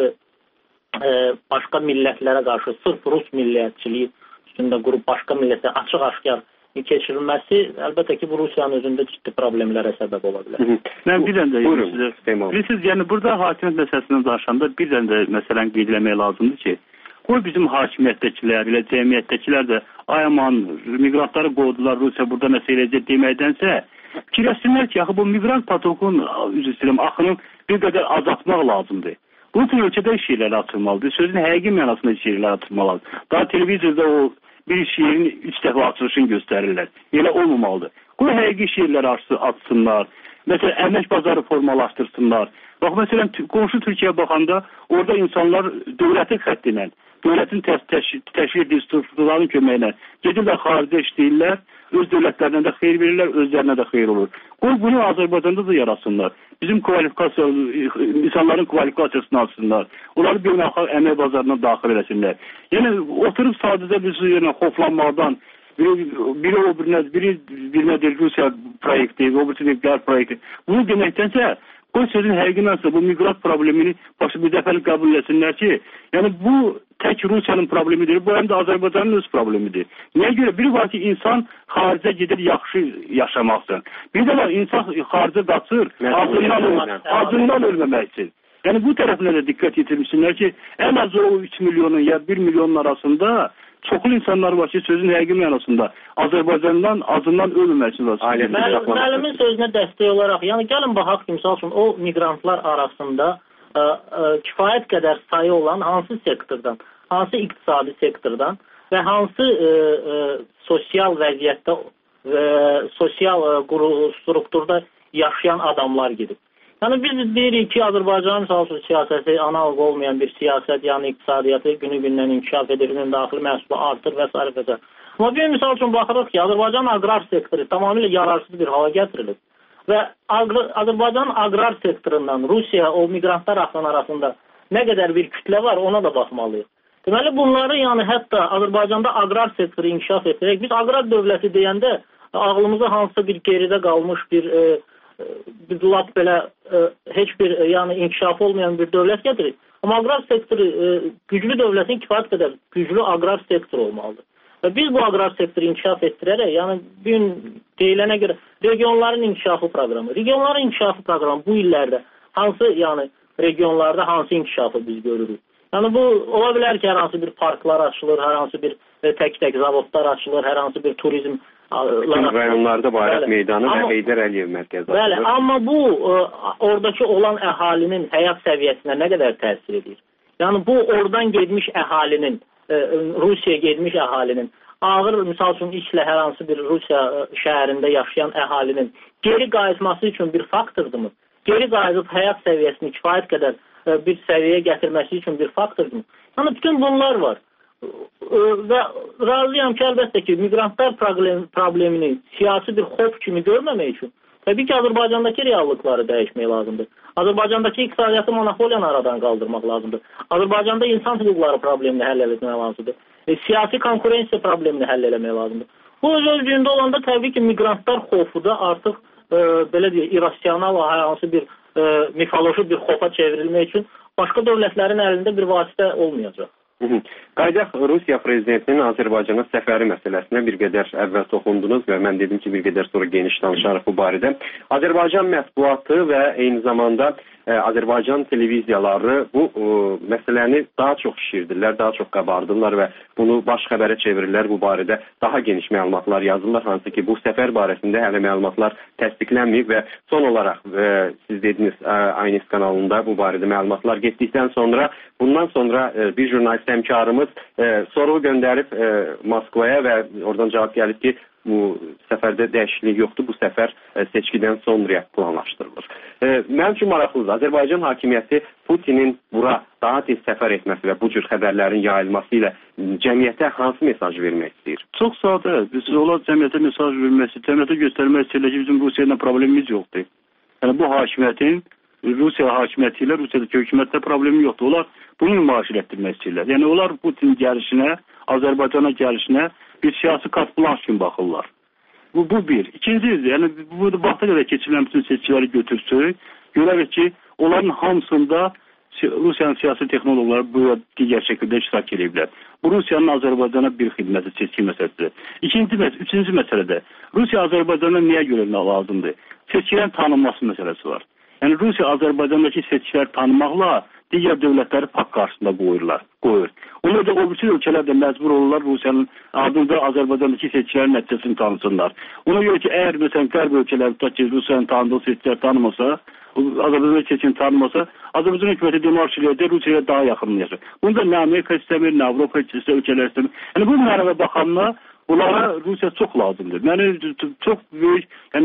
Speaker 7: e, başqa millətlərə qarşı sırf Rus millətçiliyi üstündə qrup başqa millətə açıq-aşkar keçirilməsi əlbəttə ki, bu Rusiyanın özündə ciddi problemlərə səbəb ola bilər.
Speaker 6: Mən bir dənə də sizə bilirsiniz, yəni burada hakimiyyət məsələsindən danışanda bir dənə də məsələn qeyd etmək lazımdır ki, qoy bizim hakimiyyətdəkilər, elə cəmiyyətdəkilər də ay aman miqrantları qovdular, Rusiya burada nəsə eləyəcək deməkdənsə fikirləşsinlər ki, axı bu miqrant patokun üzr istəyirəm, axının bir qədər azaltmaq lazımdır. Bu tür ölkədə şeirlər atılmalıdır. Sözün həqiqi mənasında şeirlər atılmalıdır. Daha televizorda o bir şiirin üç dəfə açılışını göstərirlər. Elə olmamalıdır. Qoy həqiqi şeirlər atsınlar. Məsələn, əmək bazarı formalaşdırsınlar. Bax, məsələn, qonşu Türkiyəyə baxanda orada insanlar dövlətin xətti ilə, dövlətin təşkil etdiyi strukturların köməyi ilə gedirlər xaricdə işləyirlər, öz dövlətlərinə də xeyir verirlər, özlərinə də xeyir olur. Qoy bunu Azərbaycanda da yaratsınlar. Bizim kvalifikasiya, insanların kvalifikasiyasını alsınlar. Onları beynəlxalq əmək bazarına daxil eləsinlər. Yəni, oturub sadəcə bir sözlə xoflanmadan, biri, biri o birinə, biri birinə deyir Rusiya proyekti, o birisi deyir Qərb proyekti. Bunu deməkdənsə, qoy sözün həqiqi mənasında bu miqrat problemini başqa bir dəfəlik qəbul etsinlər ki, yəni bu tək Rusiyanın problemidir, bu həm də Azərbaycanın öz problemidir. Niyə görə? Bir var ki, insan xaricə gedir yaxşı yaşamaqsın. Bir də var, insan xaricə qaçır, azından, azından ölməmək üçün. Yəni bu tərəfinə də diqqət yetirmişsinlər ki, ən az o üç milyonun ya bir milyonun arasında çoxlu insanlar var ki, sözün həqiqi mənasında Azərbaycandan azından ölməmək üçün var.
Speaker 7: Müəllimin sözünə dəstək olaraq, yəni gəlin baxaq ki, misal üçün o miqrantlar arasında ə, ə, kifayət qədər sayı olan hansı sektordan, hansı iqtisadi sektordan və hansı ə, ə, sosial vəziyyətdə və sosial ə, strukturda yaşayan adamlar gedib. Yəni biz deyirik ki, Azərbaycanın siyasi siyasəti analog olmayan bir siyasət, yəni iqtisadiyyatı günü-gündən inkişaf edir, ünün daxili məhsulu artır və s. və s. Amma bir misal üçün baxırıq ki, Azərbaycanın aqrar sektoru tamamilə yararsız bir hala gətirilib və Azərbaycanın aqrar sektorundan Rusiya o miqrantlar axının arasında nə qədər bir kütlə var, ona da baxmalıyıq. Deməli, bunları yəni hətta Azərbaycanda aqrar sektoru inkişaf etdirək, biz aqrar dövləti deyəndə ağlımıza hansısa bir geridə qalmış bir e, bir lap belə e, heç bir e, yəni inkişaf olmayan bir dövlət gətirir. Amma aqrar sektoru e, güclü dövlətin kifayət qədər güclü aqrar sektor olmalıdır. Və biz bu aqrar sektoru inkişaf etdirərək, yəni bir gün deyilənə görə regionların inkişafı proqramı, regionların inkişafı proqramı bu illərdə hansı yəni regionlarda hansı inkişafı biz görürük? Yəni bu ola bilər ki, hər hansı bir parklar açılır, hər hansı bir tək-tək zavodlar açılır, hər hansı bir turizm
Speaker 2: bütün rayonlarda Bayraq Meydanı və Heydər Əliyev mərkəzi açılır.
Speaker 7: Bəli, amma bu oradakı olan əhalinin həyat səviyyəsinə nə qədər təsir edir? Yəni bu oradan getmiş əhalinin, Rusiyaya getmiş əhalinin, ağır misal üçün işlə hər hansı bir Rusiya şəhərində yaşayan əhalinin geri qayıtması üçün bir faktordurmu? Geri qayıdıb həyat səviyyəsini kifayət qədər bir səviyyəyə gətirməsi üçün bir faktordurmu? Yəni bütün bunlar var. Və razıyam ki, əlbəttə ki, miqrantlar problem, problemini siyasi bir xof kimi görməmək üçün təbii ki, Azərbaycandakı reallıqları dəyişmək lazımdır. Azərbaycandakı iqtisadiyyatı monopoliyanı aradan qaldırmaq lazımdır. Azərbaycanda insan hüquqları problemini həll etmək lazımdır. E, siyasi konkurensiya problemini həll etmək lazımdır. Bu öz özlüyündə olanda təbii ki, miqrantlar xofu da artıq e, belə deyək, irrasional hər hansı bir e, mifoloji bir xofa çevrilmək üçün başqa dövlətlərin əlində bir vasitə olmayacaq.
Speaker 2: Qaydaq Rusiya prezidentinin Azərbaycana səfəri məsələsinə bir qədər əvvəl toxundunuz və mən dedim ki, bir qədər sonra geniş danışarıq bu barədə. Azərbaycan mətbuatı və eyni zamanda ə, Azərbaycan televiziyaları bu ə, məsələni daha çox şişirdirlər, daha çox qabardırlar və bunu baş xəbərə çevirirlər. Bu barədə daha geniş məlumatlar yazırlar, hansı ki, bu səfər barəsində hələ məlumatlar təsdiqlənməyib və son olaraq ə, siz dediniz ə, Aynes kanalında bu barədə məlumatlar getdikdən sonra, bundan sonra ə, bir jurnalist həmkarımız e, soru göndərib e, Moskvaya və oradan cavab gəlib ki, bu səfərdə dəyişiklik yoxdur. Bu səfər e, seçkidən sonra planlaşdırılır. E, mənim üçün maraqlıdır. Azərbaycan hakimiyyəti Putinin bura daha tez səfər etməsi və bu cür xəbərlərin yayılması ilə cəmiyyətə hansı mesaj vermək istəyir?
Speaker 6: Çox sadə. Biz olar cəmiyyətə mesaj verməsi, cəmiyyətə göstərmək istəyirlər ki, bizim Rusiya ilə problemimiz yoxdur. Yəni bu hakimiyyətin Rusiya hakimiyyəti ilə Rusiyadakı hökumətlə problemi yoxdur. Onlar bunu nümayiş etdirmək istəyirlər. Yəni onlar Putin gəlişinə, Azərbaycana gəlişinə bir siyasi kart blanş kimi baxırlar. Bu, bu bir. İkinci, yəni bu vaxta qədər keçirilən bütün seçkiləri götürsək, görürük ki, onların hamısında Rusiyanın siyasi texnoloqları bu digər şəkildə iştirak ediblər. Bu Rusiyanın Azərbaycana bir xidməti, seçki məsələsidir. İkinci, üçüncü məsələdə Rusiya Azərbaycana niyə görə lazımdır? Seçkilərin tanınması məsələsi var. Yəni Rusiya Azərbaycandakı seçkiləri tanımaqla digər dövlətləri pakt qarşısında qoyurlar, qoyur. Ona da o bütün ölkələr də məcbur olurlar Rusiyanın adında Azərbaycandakı seçkilərin nəticəsini tanısınlar. Ona görə ki, əgər məsələn qərb ölkələri tutaq ki, Rusiyanın tanıdığı seçkiləri tanımasa, Azərbaycan seçkini tanımasa, Azərbaycan hökuməti demarş eləyəcək, Rusiyaya daha yaxınlaşır. Bunu da nə Amerika istəmir, nə Avropa ölkələri istəmir. Yəni bu mənada baxanla bunlara Rusiya çox lazımdır. Mənə çox böyük,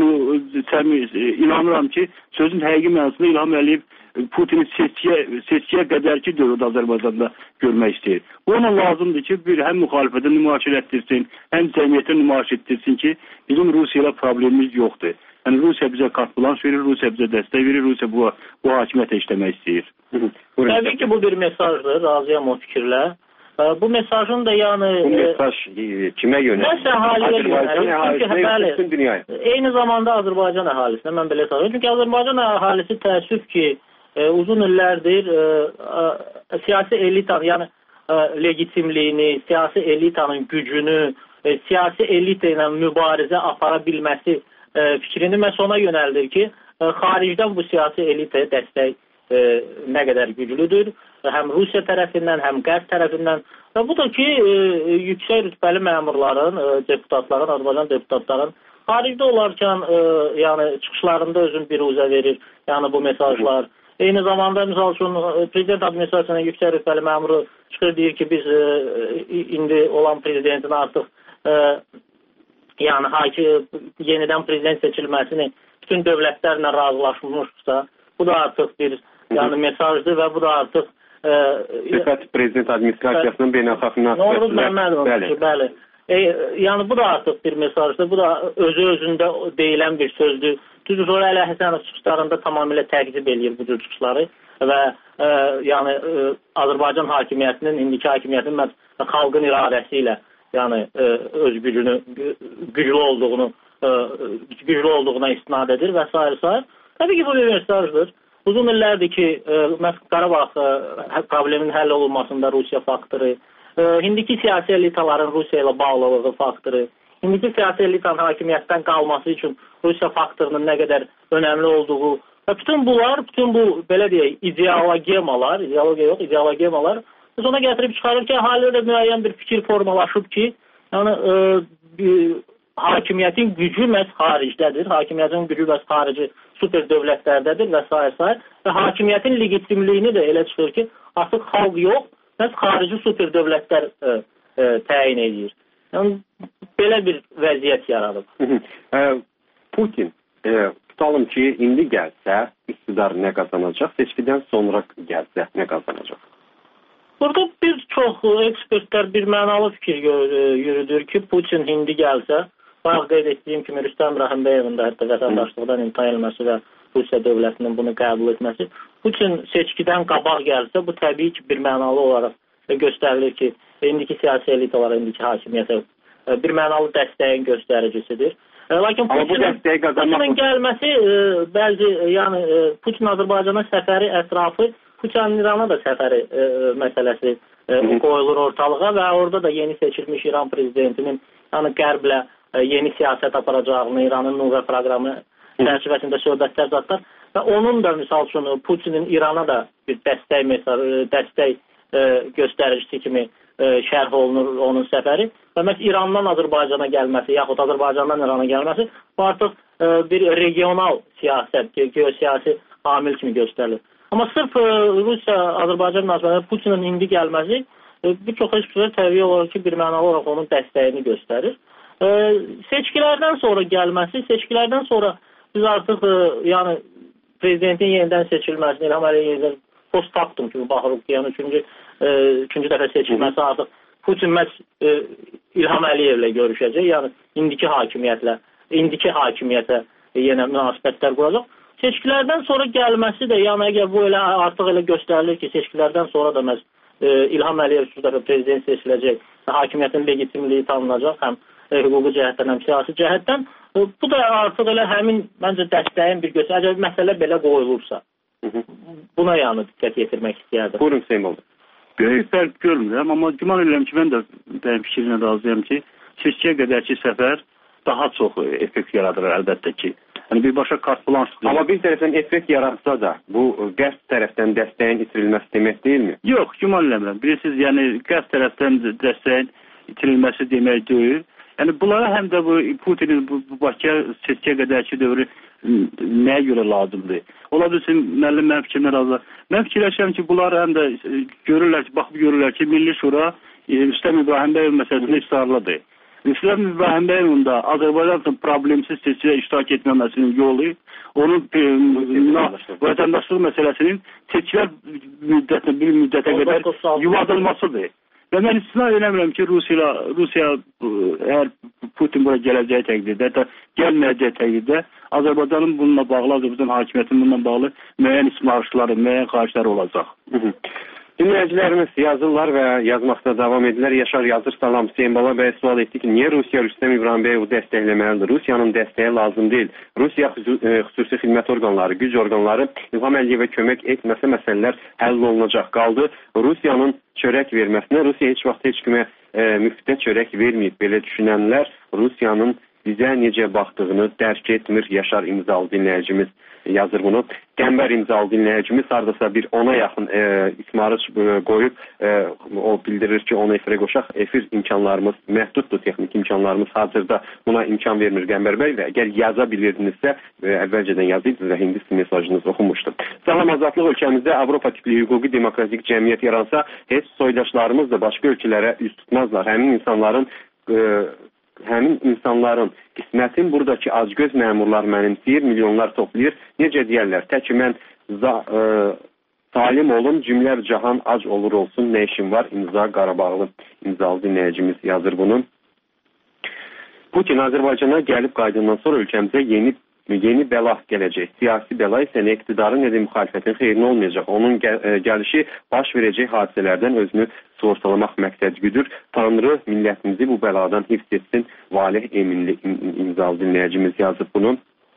Speaker 6: yəni inanıram ki, sözün həqiqi mənasında İlham Əliyev Putini seçkiyə, seçkiyə qədərki dövrdə Azərbaycanda görmək istəyir. Bu ona lazımdır ki, bir həm müxalifətə nümayiş etdirsin, həm cəmiyyətə nümayiş etdirsin ki, bizim Rusiya ilə problemimiz yoxdur. Yəni Rusiya bizə kart blanş verir, Rusiya bizə dəstək verir, Rusiya bu, bu hakimiyyətə işləmək istəyir.
Speaker 7: Təbii ki, bu bir mesajdır, razıyam o fikirlə. Bu mesajın da yəni...
Speaker 2: Bu mesaj kimə yönəlir?
Speaker 7: Nəsə əhaliyə yönəlir.
Speaker 2: Bütün dünyaya.
Speaker 7: Eyni zamanda Azərbaycan əhalisinə mən belə sanıyorum. Çünki Azərbaycan əhalisi təəssüf ki, e, uzun illərdir e, e, siyasi elitanın, yəni e, legitimliyini, siyasi elitanın gücünü, e, siyasi elita ilə mübarizə apara bilməsi e, fikrini məhz ona yönəldir ki, e, xaricdən bu siyasi elitaya dəstək e, nə qədər güclüdür. Həm Rusiya tərəfindən, həm Qərb tərəfindən. Və bu da ki, e, yüksək rütbəli məmurların, e, deputatların, Azərbaycan deputatların xaricdə olarkən e, yəni çıxışlarında özün bir uzə verir. Yəni bu mesajlar. Eyni zamanda misal üçün prezident administrasiyasının yüksək rütbəli məmuru çıxır deyir ki, biz e, indi olan prezidentin artıq e, yəni haki yenidən prezident seçilməsini bütün dövlətlərlə razılaşmışsa, bu da artıq bir yəni mesajdır və bu da artıq
Speaker 2: Söhbət prezident administrasiyasının beynəlxalq münasibətlər.
Speaker 7: Bəli. Bəli. E, yəni bu da artıq bir mesajdır. Bu da özü özündə deyilən bir sözdür. Düzdür, sonra Əli Həsənov çıxışlarında tamamilə təqzib eləyir bu cür çıxışları və e, yəni e, Azərbaycan hakimiyyətinin, indiki hakimiyyətinin xalqın iradəsi ilə yəni e, öz gücünü güclü olduğunu e, güclü olduğuna istinad edir və s. s. Təbii ki, bu bir mesajdır. Uzun illərdir ki, e, Qarabağ e, problemin həll olunmasında Rusiya faktoru, e, indiki siyasi elitaların Rusiya ilə bağlılığı faktoru, indiki siyasi elitanın hakimiyyətdən qalması üçün Rusiya faktorunun nə qədər önəmli olduğu və bütün bunlar, bütün bu, belə deyək, ideologiyamalar, ideologiya yox, ideologiyamalar biz ona gətirib çıxarır ki, halilə də müəyyən bir fikir formalaşıb ki, yəni e, bir, hakimiyyətin gücü məhz xaricdədir, hakimiyyətin gücü məhz xarici super dövlətlərdədir və s. s. Və hakimiyyətin legitimliyini də elə çıxır ki, artıq xalq yox, məhz xarici super dövlətlər e, e, təyin edir. Yəni, belə bir vəziyyət yaradıb.
Speaker 2: Putin, e, tutalım ki, indi gəlsə, iqtidar nə qazanacaq, seçkidən sonra gəlsə, nə qazanacaq?
Speaker 7: Burada bir çox ekspertlər bir mənalı fikir yürüdür ki, Putin indi gəlsə, bayaq qeyd etdiyim kimi Rüstəm Rəhimbəyevin də hətta vətəndaşlıqdan imtina edilməsi və Rusiya dövlətinin bunu qəbul etməsi, Putin seçkidən qabaq gəlsə, bu təbii ki, bir mənalı olaraq göstərilir ki, indiki siyasi elitalara, indiki hakimiyyətə bir mənalı dəstəyin göstəricisidir. Lakin Putinin, Putinin gəlməsi, bəzi, yəni Putin Azərbaycana səfəri ətrafı, Putin İrana da səfəri e, məsələsi e, qoyulur ortalığa və orada da yeni seçilmiş İran prezidentinin yəni qərblə e, yeni siyasət aparacağını, İranın nüvə proqramı çərçivəsində söhbətlər zatlar və onun da misal üçün Putinin İrana da bir dəstək mesaj, dəstək e, göstəricisi kimi e, şərh olunur onun səfəri və məhz İrandan Azərbaycana gəlməsi yaxud Azərbaycandan İrana gəlməsi bu artıq e, bir regional siyasət, geosiyasi amil kimi göstərilir. Amma sırf e, Rusiya-Azərbaycan münasibətində Putinin indi gəlməsi e, bir çox ekspertlər təbii olaraq ki, bir mənalı olaraq onun dəstəyini göstərir. E, seçkilərdən sonra gəlməsi, seçkilərdən sonra biz artıq e, yəni prezidentin yenidən seçilməsini, İlham Əliyevin post factum kimi baxırıq ki, yəni üçüncü, e, üçüncü dəfə seçilməsi artıq Putin məhz e, İlham Əliyevlə görüşəcək, yəni indiki hakimiyyətlə, indiki hakimiyyətə yenə münasibətlər quracaq. Seçkilərdən sonra gəlməsi də, yəni əgər bu elə artıq elə göstərilir ki, seçkilərdən sonra da məhz e, İlham Əliyev üçüncü dəfə prezident seçiləcək, hakimiyyətin legitimliyi tanınacaq, həm e, hüquqi cəhətdən, həm siyasi cəhətdən. E, bu da artıq elə həmin, məncə, dəstəyin bir göstərici, əgər məsələ belə qoyulursa. Hı -hı. Buna yəni diqqət yetirmək istəyərdim.
Speaker 2: Buyurun Hüseyin oldu.
Speaker 6: Böyük fərq görmürəm, amma güman edirəm ki, mən də bənim fikrinə razıyam ki, seçkiyə qədərki səfər daha çox effekt yaradır əlbəttə ki. Yəni birbaşa kart blanş.
Speaker 2: Amma bir tərəfdən effekt yaratsa da bu qərb tərəfdən dəstəyin itirilməsi demək deyilmi?
Speaker 6: Yox, güman eləmirəm. Bilirsiniz, yəni qərb tərəfdən dəstəyin itirilməsi demək deyil. Yəni bunlara həm də bu Putinin bu, bu Bakıya seçkiyə qədərki dövrü nəyə görə lazımdır? Ola bilsin, müəllim mənim fikrimlə razı. Mən fikirləşirəm ki, bunlar həm də görürlər ki, baxıb görürlər ki, Milli Şura Rüstəm İbrahimbəyev məsələsində israrlıdır. Rüstəm İbrahimbəyev da Azərbaycan üçün problemsiz seçkidə iştirak etməməsinin yolu, onun vətəndaşlıq məsələsinin seçkilər müddətinə, bir müddətə qədər yuvadılmasıdır. Və mən istisna eləmirəm ki, Rusiya, Rusiya əgər Putin bura gələcəyi təqdirdə, hətta gəlməyəcəyi təqdirdə Azərbaycanın bununla bağlı, Azərbaycan hakimiyyətinin bununla bağlı müəyyən ismarışları, müəyyən xahişləri olacaq.
Speaker 2: Hı -hı. Dinləyicilərimiz yazırlar və yazmaqda davam edirlər. Yaşar yazır, salam, Hüseyin Baba bəy sual etdi ki, niyə Rusiya Rüstəm İbrahimbəyevi dəstəkləməlidir? Rusiyanın dəstəyi lazım deyil. Rusiya xüsusi xidmət orqanları, güc orqanları İlham Əliyevə kömək etməsə məsələlər həll olunacaq. Qaldı Rusiyanın çörək verməsinə. Rusiya heç vaxt heç kimə e, müftə çörək verməyib. Belə düşünənlər Rusiyanın bizə necə baxdığını dərk etmir. Yaşar imzalı dinləyicimiz yazır bunu. Qəmbər imzalı dinləyicimiz hardasa bir ona yaxın e, ismarış e, qoyub, e, o bildirir ki, onu efirə qoşaq. Efir imkanlarımız məhduddur, texnik imkanlarımız hazırda buna imkan vermir Qəmbər bəy və əgər yaza bilirdinizsə, e, əvvəlcədən yazıydınız və hindi mesajınız oxunmuşdu. Salam, azadlıq ölkəmizdə Avropa tipli hüquqi demokratik cəmiyyət yaransa, heç soydaşlarımız da başqa ölkələrə üz tutmazlar. Həmin insanların e, həmin insanların qismətin buradakı acgöz məmurlar mənimsəyir, milyonlar toplayır. Necə deyərlər, tək mən za, e, salim olun, cümlər cahan ac olur olsun, nə işim var, imza Qarabağlı imzalı dinləyicimiz yazır bunu. Putin Azərbaycana gəlib qaydından sonra ölkəmizə yeni yeni bəla gələcək. Siyasi bəla isə nə iqtidarın, nə də müxalifətin xeyrinə olmayacaq. Onun gəl gəlişi baş verəcək hadisələrdən özünü sortalamaq məqsəd güdür. Tanrı millətimizi bu bəladan hifz etsin. Valih Eminli imzalı dinləyicimiz yazıb bunu.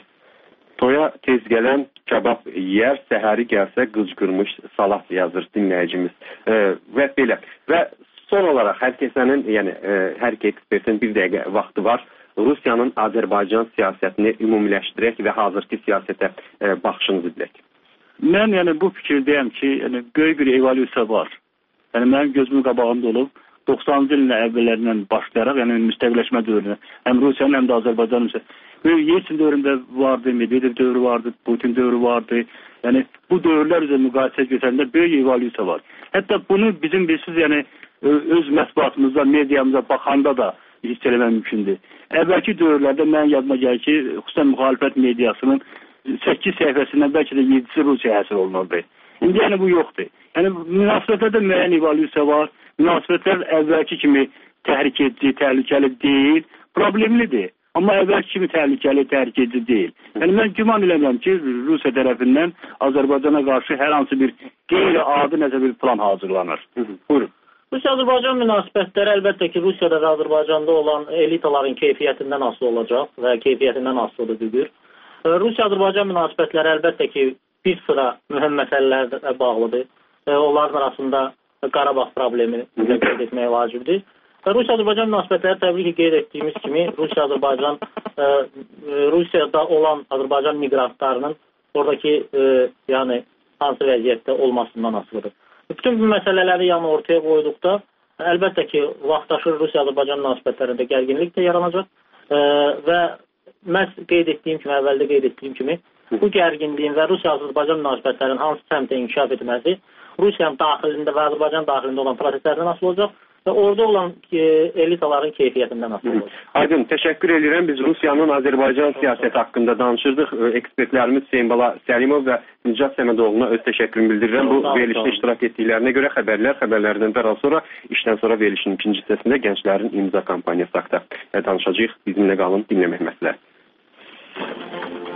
Speaker 2: Toya tez gələn kebab yiyər, səhəri gəlsə qıcqırmış salat yazır dinləyicimiz. E, və belə. Və son olaraq hər kəsənin, yəni e, hər iki ekspertin bir dəqiqə vaxtı var. Rusiyanın Azərbaycan siyasətini ümumiləşdirək və hazırki siyasətə e, baxışınızı bilək.
Speaker 6: Mən yəni bu fikirdəyəm ki, yəni böyük bir evolyusiya var. Yəni mənim gözümün qabağında olub doxsanıncı ilin əvvəllərindən başlayaraq, yəni müstəqilləşmə dövrünə, həm Rusiyanın, həm də Azərbaycanın böyük Yeltsin dövründə vardı, Medvedev dövrü vardı, Putin dövrü vardı. Yəni bu dövrlər üzrə müqayisə götürəndə böyük evolyusiya var. Hətta bunu bizim bilirsiniz, yəni öz mətbuatımızda, mediamıza baxanda da hiss eləmək mümkündür. Əvvəlki dövrlərdə mən yadıma gəlir ki, xüsusən müxalifət mediasının səkkiz səhifəsindən bəlkə də yedisi Rusiya həsr olunurdu. İndi yəni bu yoxdur. Yəni münasibətlərdə müəyyən evolyusiya var. Münasibətlər əvvəlki kimi təhrik edici, təhlükəli deyil, problemlidir. Amma əvvəlki kimi təhlükəli, təhrik edici deyil. Yəni mən güman eləmirəm ki, Rusiya tərəfindən Azərbaycana qarşı hər hansı bir qeyri-adi nəsə bir plan hazırlanır. Buyurun.
Speaker 7: Rusiya-Azərbaycan münasibətləri əlbəttə ki, Rusiyada və Azərbaycanda olan elitaların keyfiyyətindən asılı olacaq və keyfiyyətindən asılıdır düzdür. Rusiya-Azərbaycan münasibətləri əlbəttə ki, bir sıra mühüm məsələlərlə bağlıdır. Onların arasında Qarabağ problemi qeyd etmək vacibdir. Rusiya-Azərbaycan münasibətləri təbii ki, qeyd etdiyimiz kimi Rusiya-Azərbaycan Rusiyada olan Azərbaycan miqrantlarının oradakı yəni hansı vəziyyətdə olmasından asılıdır. Bütün bu məsələləri yəni ortaya qoyduqda əlbəttə ki, vaxtaşır Rusiya-Azərbaycan münasibətlərində gərginlik də yaranacaq və mən qeyd etdiyim kimi, əvvəldə qeyd etdiyim kimi bu gərginliyin və Rusiya-Azərbaycan münasibətlərinin hansı səmtə inkişaf etməsi Rusiyanın daxilində və Azərbaycan daxilində olan proseslərdən asılı olacaq və orada olan e, elitaların keyfiyyətindən asılı olur.
Speaker 2: Aydın, təşəkkür edirəm. Biz Rusiyanın Azərbaycan siyasəti haqqında danışırdıq. Ekspertlərimiz Hüseyin Bala Səlimov və Nicat Səmədoğlu'na öz təşəkkürümü bildirirəm. Bu verilişdə iştirak etdiklərinə görə xəbərlər, xəbərlərdən dərhal sonra işdən sonra verilişin ikinci hissəsində gənclərin imza kampaniyası haqqında danışacağıq. Bizimlə qalın, dinləmək məsələ.